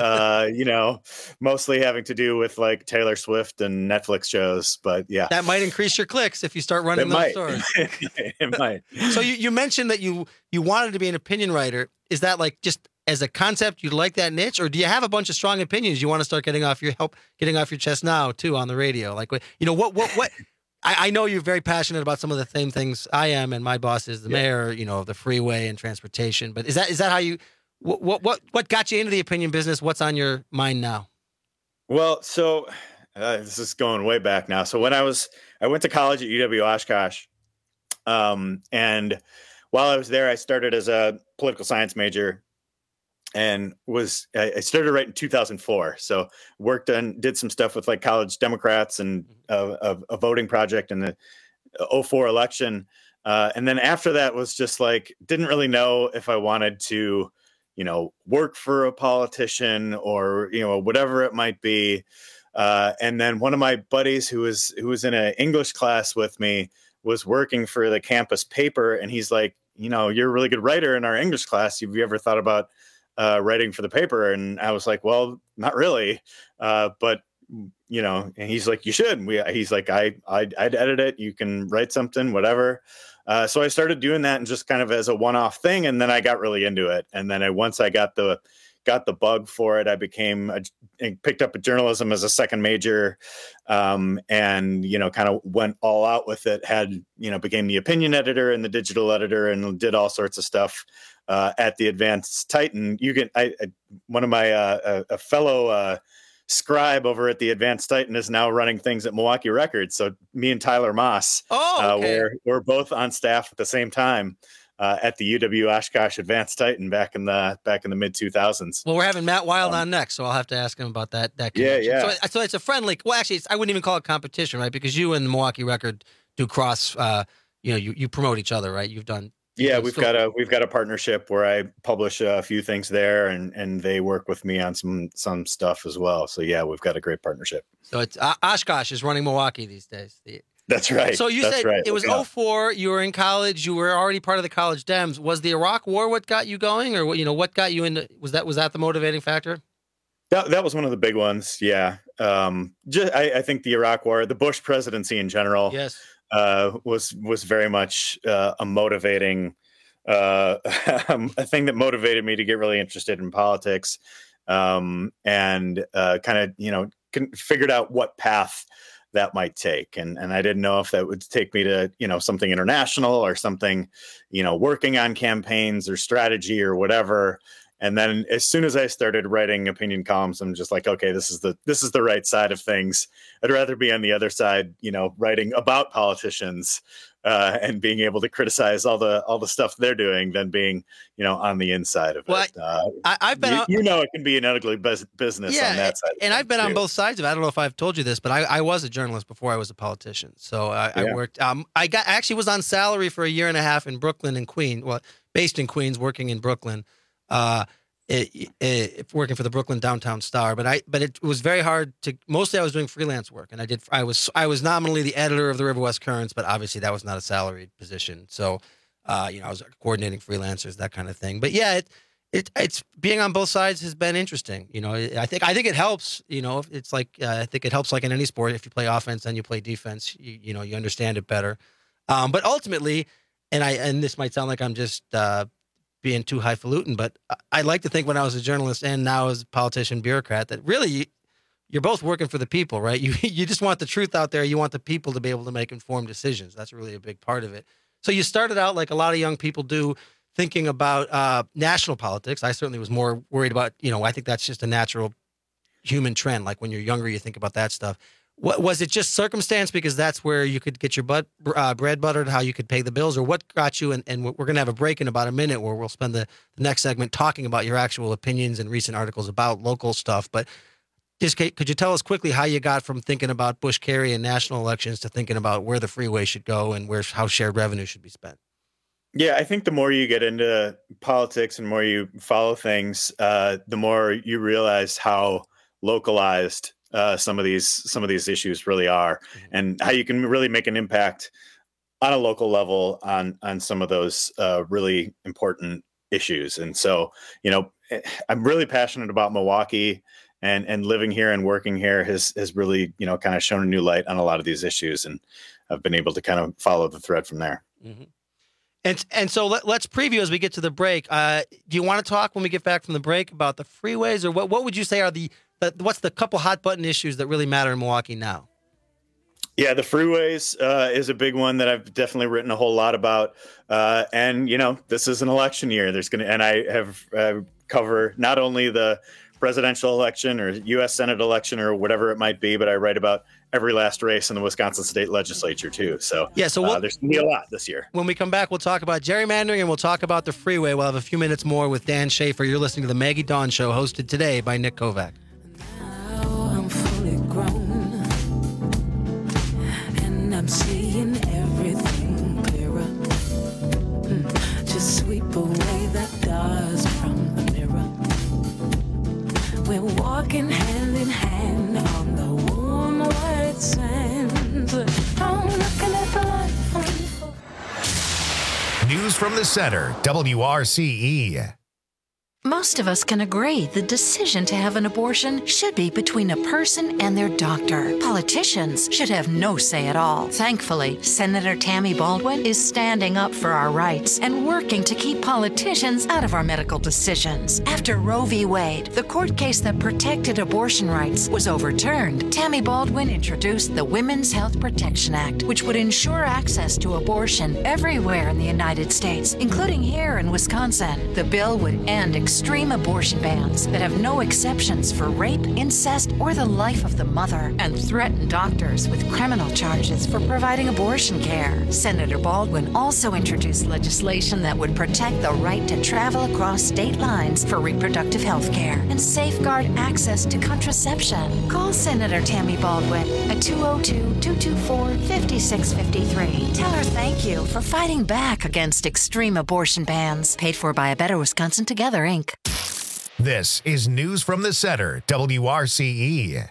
mostly having to do with like Taylor Swift and Netflix shows, but yeah. That might increase your clicks if you start running those stores. It might. So you mentioned that you wanted to be an opinion writer. Is that like just as a concept, you like that niche, or do you have a bunch of strong opinions you want to start getting off your chest now too on the radio? Like, what? I know you're very passionate about some of the same things I am, and my boss is the mayor, of the freeway and transportation. But is that how you? What got you into the opinion business? What's on your mind now? Well, so this is going way back now. So when I went to college at UW Oshkosh, and while I was there, I started as a political science major. And I started right in 2004. So did some stuff with like college Democrats and a voting project in the 2004 election. And then after that was just like, didn't really know if I wanted to, work for a politician or, whatever it might be. And then one of my buddies who was in an English class with me was working for the campus paper. And he's like, you're a really good writer in our English class. Have you ever thought about writing for the paper? And I was like, well, not really. But you know, and he's like, you should. He's like, I'd edit it. You can write something, whatever. So I started doing that and just kind of as a one-off thing. And then I got really into it. And then once I got the bug for it, I picked up journalism as a second major, and, you know, kind of went all out with it, became the opinion editor and the digital editor and did all sorts of stuff at the Advanced Titan. One of my, a fellow scribe over at the Advanced Titan is now running things at Milwaukee Records. So me and Tyler Moss, we're both on staff at the same time. At the UW Oshkosh Advanced Titan back in the mid 2000s. Well, we're having Matt Wild on next, so I'll have to ask him about that. Yeah. So it's a friendly. Well, actually, I wouldn't even call it competition, right? Because you and the Milwaukee Record do cross. You promote each other, right? You've done. Yeah, we've got a partnership where I publish a few things there, and they work with me on some stuff as well. So yeah, we've got a great partnership. So it's Oshkosh is running Milwaukee these days. That's right. So you said it was 2004. You were in college. You were already part of the college Dems. Was the Iraq War what got you going, or what got you into? Was that the motivating factor? That was one of the big ones. Yeah. I think the Iraq War, the Bush presidency in general, yes, was very much a motivating a thing that motivated me to get really interested in politics, and kind of figured out what path that might take. And I didn't know if that would take me to, something international or something, working on campaigns or strategy or whatever. And then as soon as I started writing opinion columns, I'm just like, okay, this is the right side of things. I'd rather be on the other side, writing about politicians and being able to criticize all the stuff they're doing than being, on the inside of it. I've been, it can be an ugly business on that side. And I've been on both sides of it. I don't know if I've told you this, but I was a journalist before I was a politician. So I worked. I actually was on salary for a year and a half in Brooklyn and Queens. Well, based in Queens, working in Brooklyn. Working for the Brooklyn Downtown Star, but it was very hard to. Mostly, I was doing freelance work, and I was nominally the editor of the River West Currents, but obviously that was not a salaried position. So, I was coordinating freelancers, that kind of thing. But yeah, it's being on both sides has been interesting. I think it helps. It's like I think it helps like in any sport. If you play offense and you play defense, you understand it better. But ultimately, and this might sound like I'm just. Being too highfalutin, but I like to think when I was a journalist and now as a politician bureaucrat that really you're both working for the people, right? You just want the truth out there. You want the people to be able to make informed decisions. That's really a big part of it. So you started out like a lot of young people do, thinking about national politics. I certainly was more worried about, I think that's just a natural human trend. Like when you're younger, you think about that stuff. What was it? Just circumstance because that's where you could get your bread buttered, how you could pay the bills, or what got you? And we're going to have a break in about a minute where we'll spend the next segment talking about your actual opinions and recent articles about local stuff. But just could you tell us quickly how you got from thinking about Bush-Kerry and national elections to thinking about where the freeway should go and how shared revenue should be spent? Yeah, I think the more you get into politics and more you follow things, the more you realize how localized some of these issues really are, and how you can really make an impact on a local level on some of those really important issues. And so, I'm really passionate about Milwaukee, and living here and working here has really, kind of shown a new light on a lot of these issues, and I've been able to kind of follow the thread from there. Mm-hmm. And so let's preview as we get to the break. Do you want to talk when we get back from the break about the freeways, or what would you say are what's the couple hot button issues that really matter in Milwaukee now? Yeah, the freeways is a big one that I've definitely written a whole lot about. And, this is an election year. And I have cover not only the presidential election or U.S. Senate election or whatever it might be, but I write about every last race in the Wisconsin state legislature too. So there's going to be a lot this year. When we come back, we'll talk about gerrymandering and we'll talk about the freeway. We'll have a few minutes more with Dan Schaefer. You're listening to the Maggie Dawn Show, hosted today by Nick Kovac. I'm fully grown, and I'm seeing everything clearer. Just sweep away that dust from the mirror. We're walking hand in hand on the warm white sands. I'm looking at the life unfold. News from the center, WRCE. Most of us can agree the decision to have an abortion should be between a person and their doctor. Politicians should have no say at all. Thankfully, Senator Tammy Baldwin is standing up for our rights and working to keep politicians out of our medical decisions. After Roe v. Wade, the court case that protected abortion rights, was overturned, Tammy Baldwin introduced the Women's Health Protection Act, which would ensure access to abortion everywhere in the United States, including here in Wisconsin. The bill would end extreme abortion bans that have no exceptions for rape, incest, or the life of the mother, and threaten doctors with criminal charges for providing abortion care. Senator Baldwin also introduced legislation that would protect the right to travel across state lines for reproductive health care and safeguard access to contraception. Call Senator Tammy Baldwin at 202-224-5653. Tell her thank you for fighting back against extreme abortion bans. Paid for by A Better Wisconsin Together, Inc. This is News from the Center, WRCE.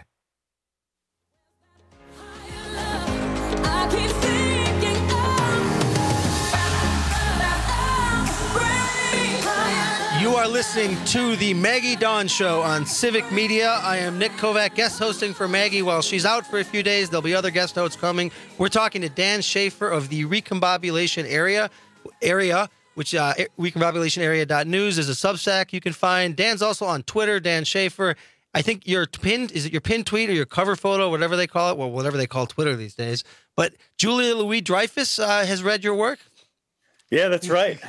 You are listening to the Maggie Dawn Show on Civic Media. I am Nick Kovac, guest hosting for Maggie while she's out for a few days. There'll be other guest hosts coming. We're talking to Dan Schaefer of the Recombobulation area, which recombobulationarea.news is a Substack you can find. Dan's also on Twitter, Dan Schaefer. I think your pinned tweet or your cover photo, whatever they call it, well, whatever they call Twitter these days. But Julia Louis-Dreyfus has read your work. Yeah, that's right.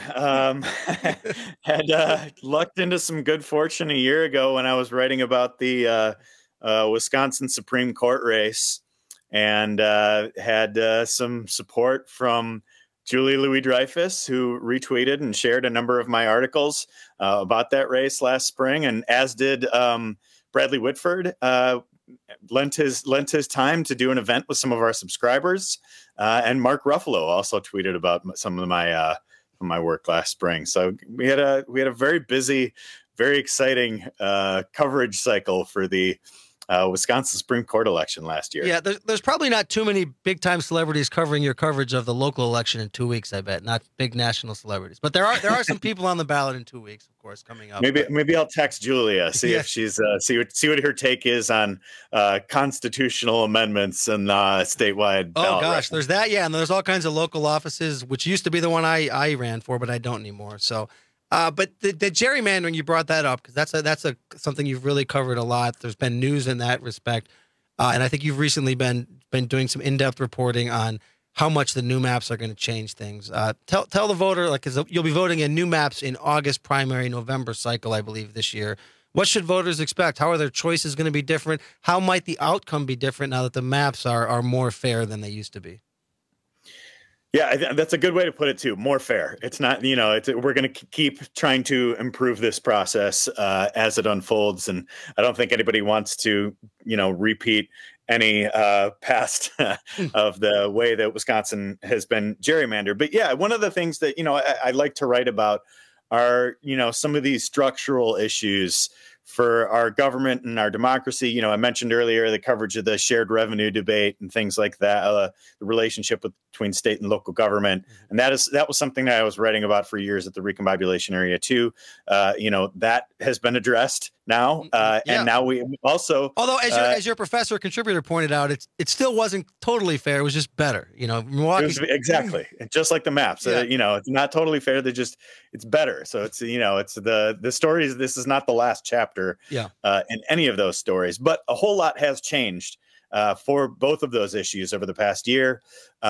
Had lucked into some good fortune a year ago when I was writing about the Wisconsin Supreme Court race, and had some support from Julie Louis-Dreyfus, who retweeted and shared a number of my articles about that race last spring, and as did Bradley Whitford. Lent his time to do an event with some of our subscribers, and Mark Ruffalo also tweeted about some of my work last spring. So we had a very busy, very exciting coverage cycle for the Wisconsin Supreme Court election last year. Yeah, there's probably not too many big time celebrities covering your coverage of the local election in 2 weeks. I bet not big national celebrities, but there are some people on the ballot in 2 weeks, of course, coming up. Maybe I'll text Julia, see if she's see what her take is on constitutional amendments and statewide. Oh gosh, there's that. Yeah, and there's all kinds of local offices, which used to be the one I ran for, but I don't anymore. So. But the gerrymandering, you brought that up because that's something you've really covered a lot. There's been news in that respect, and I think you've recently been doing some in-depth reporting on how much the new maps are going to change things. Tell the voter, because you'll be voting in new maps in August primary, November cycle, I believe, this year. What should voters expect? How are their choices going to be different? How might the outcome be different now that the maps are more fair than they used to be? Yeah, that's a good way to put it too. More fair. It's not, we're going to keep trying to improve this process as it unfolds. And I don't think anybody wants to, repeat any past of the way that Wisconsin has been gerrymandered. But yeah, one of the things that, I like to write about are, some of these structural issues for our government and our democracy. I mentioned earlier the coverage of the shared revenue debate and things like that, the relationship between state and local government. And that was something that I was writing about for years at the Recombobulation Area too. That has been addressed now. And now we also, although as your professor contributor pointed out, it still wasn't totally fair. It was just better. Milwaukee. Exactly. Just like the maps, it's not totally fair. It's better. So it's, it's the stories. This is not the last chapter in any of those stories, but a whole lot has changed for both of those issues over the past year.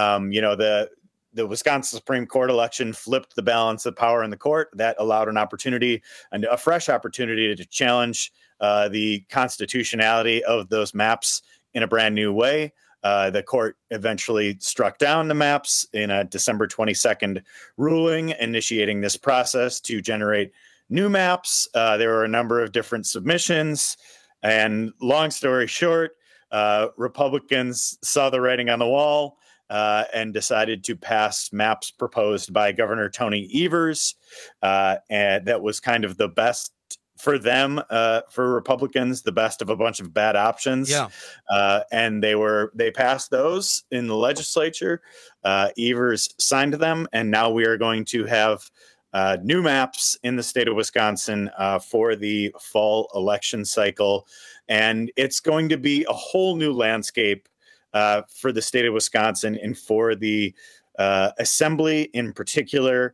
The Wisconsin Supreme Court election flipped the balance of power in the court. That allowed an opportunity and a fresh opportunity to challenge the constitutionality of those maps in a brand new way. The court eventually struck down the maps in a December 22nd ruling, initiating this process to generate new maps. There were a number of different submissions, and long story short, Republicans saw the writing on the wall and decided to pass maps proposed by Governor Tony Evers, and that was kind of the best for them, for Republicans, the best of a bunch of bad options. And they passed those in the legislature. Evers signed them, and now we are going to have new maps in the state of Wisconsin for the fall election cycle. And it's going to be a whole new landscape for the state of Wisconsin and for the assembly in particular.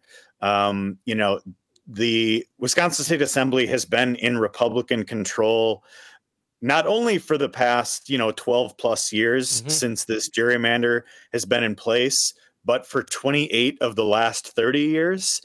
The Wisconsin State Assembly has been in Republican control not only for the past, 12 plus years since this gerrymander has been in place, but for 28 of the last 30 years.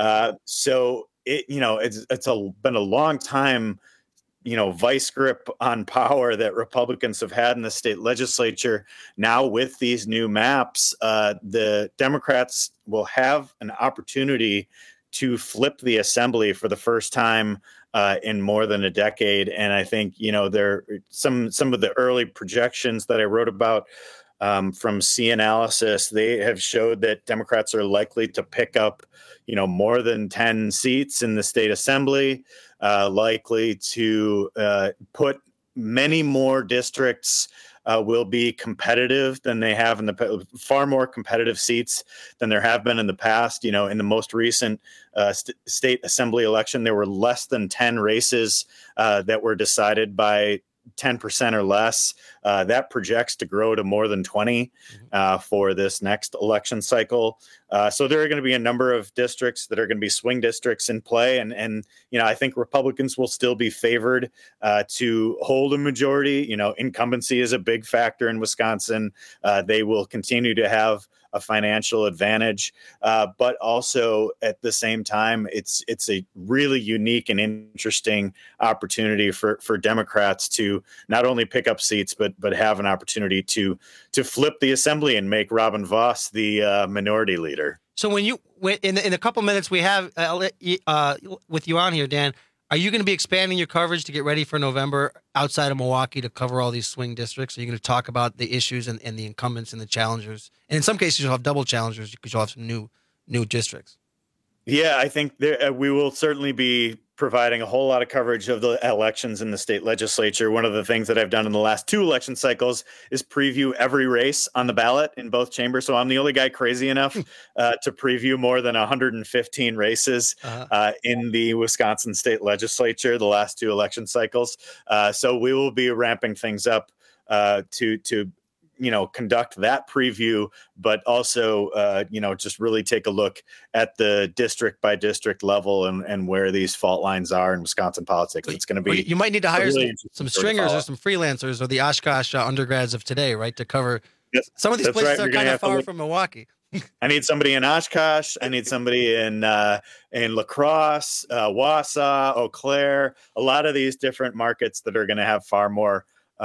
So it's been a long time, vice grip on power that Republicans have had in the state legislature. Now with these new maps, the Democrats will have an opportunity to flip the assembly for the first time in more than a decade. And I think, there some of the early projections that I wrote about from C-Analysis, they have showed that Democrats are likely to pick up, more than 10 seats in the state assembly, likely to put many more districts will be competitive than they have far more competitive seats than there have been in the past. In the most recent state assembly election, there were less than 10 races that were decided by 10% or less. That projects to grow to more than 20 for this next election cycle. So there are going to be a number of districts that are going to be swing districts in play. And I think Republicans will still be favored to hold a majority. Incumbency is a big factor in Wisconsin. They will continue to have a financial advantage, but also at the same time, it's a really unique and interesting opportunity for Democrats to not only pick up seats, but have an opportunity to flip the assembly and make Robin Vos the minority leader. So when in a couple minutes we have with you on here, Dan, are you going to be expanding your coverage to get ready for November outside of Milwaukee to cover all these swing districts? Are you going to talk about the issues and the incumbents and the challengers? And in some cases, you'll have double challengers because you'll have some new districts. Yeah, I think we will certainly be providing a whole lot of coverage of the elections in the state legislature. One of the things that I've done in the last 2 election cycles is preview every race on the ballot in both chambers. So I'm the only guy crazy enough to preview more than 115 races in the Wisconsin state legislature the last 2 election cycles. So we will be ramping things up to conduct that preview, but also, just really take a look at the district by district level and where these fault lines are in Wisconsin politics. It's going to be. You might need to hire some stringers or some freelancers or the Oshkosh undergrads of today, right, to cover. Yes, some of these places are kind of far from Milwaukee. I need somebody in Oshkosh. I need somebody in La Crosse, Wausau, Eau Claire. A lot of these different markets that are going to have far more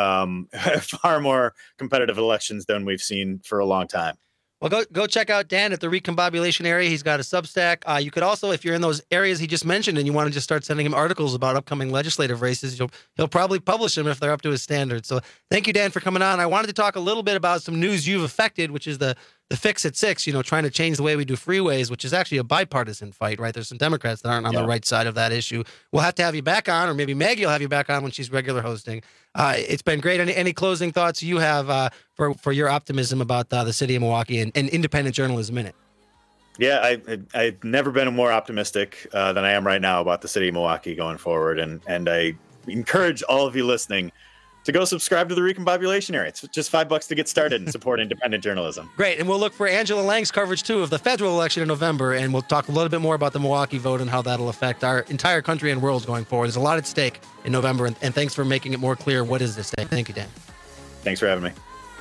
competitive elections than we've seen for a long time. Well, go check out Dan at the Recombobulation area. He's got a Substack. You could also, if you're in those areas he just mentioned and you want to just start sending him articles about upcoming legislative races, he'll probably publish them if they're up to his standards. So thank you, Dan, for coming on. I wanted to talk a little bit about some news you've affected, which is the Fix at 6, trying to change the way we do freeways, which is actually a bipartisan fight, right? There's some Democrats that aren't on the right side of that issue. We'll have to have you back on, or maybe Maggie will have you back on when she's regular hosting. It's been great. Any closing thoughts you have for your optimism about the city of Milwaukee and independent journalism in it? Yeah, I've never been more optimistic than I am right now about the city of Milwaukee going forward. And I encourage all of you listening to go subscribe to the Recombobulation Area. It's just $5 to get started and support independent journalism. Great. And we'll look for Angela Lang's coverage, too, of the federal election in November. And we'll talk a little bit more about the Milwaukee vote and how that'll affect our entire country and world going forward. There's a lot at stake in November. And thanks for making it more clear what is at stake. Thank you, Dan. Thanks for having me.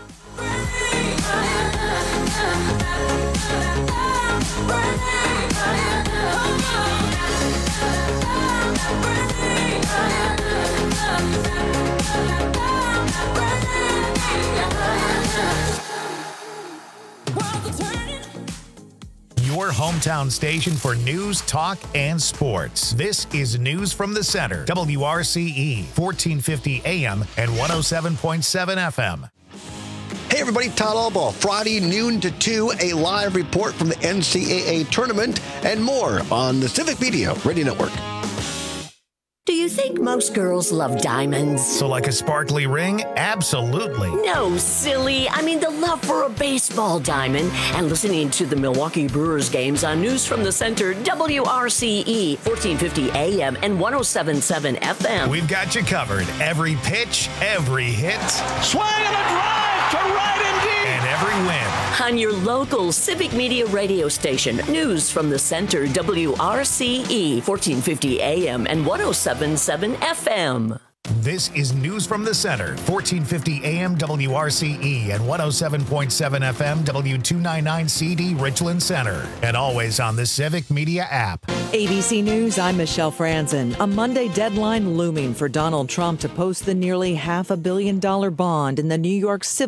Your hometown station for news, talk, and sports. This is News from the Center. WRCE, 1450 AM and 107.7 FM. Hey everybody, Todd Albaugh. Friday noon to 2, a live report from the NCAA tournament and more on the Civic Media Radio Network. Do you think most girls love diamonds? So like a sparkly ring? Absolutely. No, silly. I mean the love for a baseball diamond and listening to the Milwaukee Brewers games on News from the Center, WRCE, 1450 AM and 107.7 FM. We've got you covered. Every pitch, every hit. Swing and a drive to right and deep. And every win. On your local Civic Media radio station, News from the Center, WRCE, 1450 AM and 107.7 FM. This is News from the Center, 1450 AM WRCE and 107.7 FM W299CD Richland Center, and always on the Civic Media app. ABC News, I'm Michelle Franzen. A Monday deadline looming for Donald Trump to post the nearly $500 million bond in the New York Civil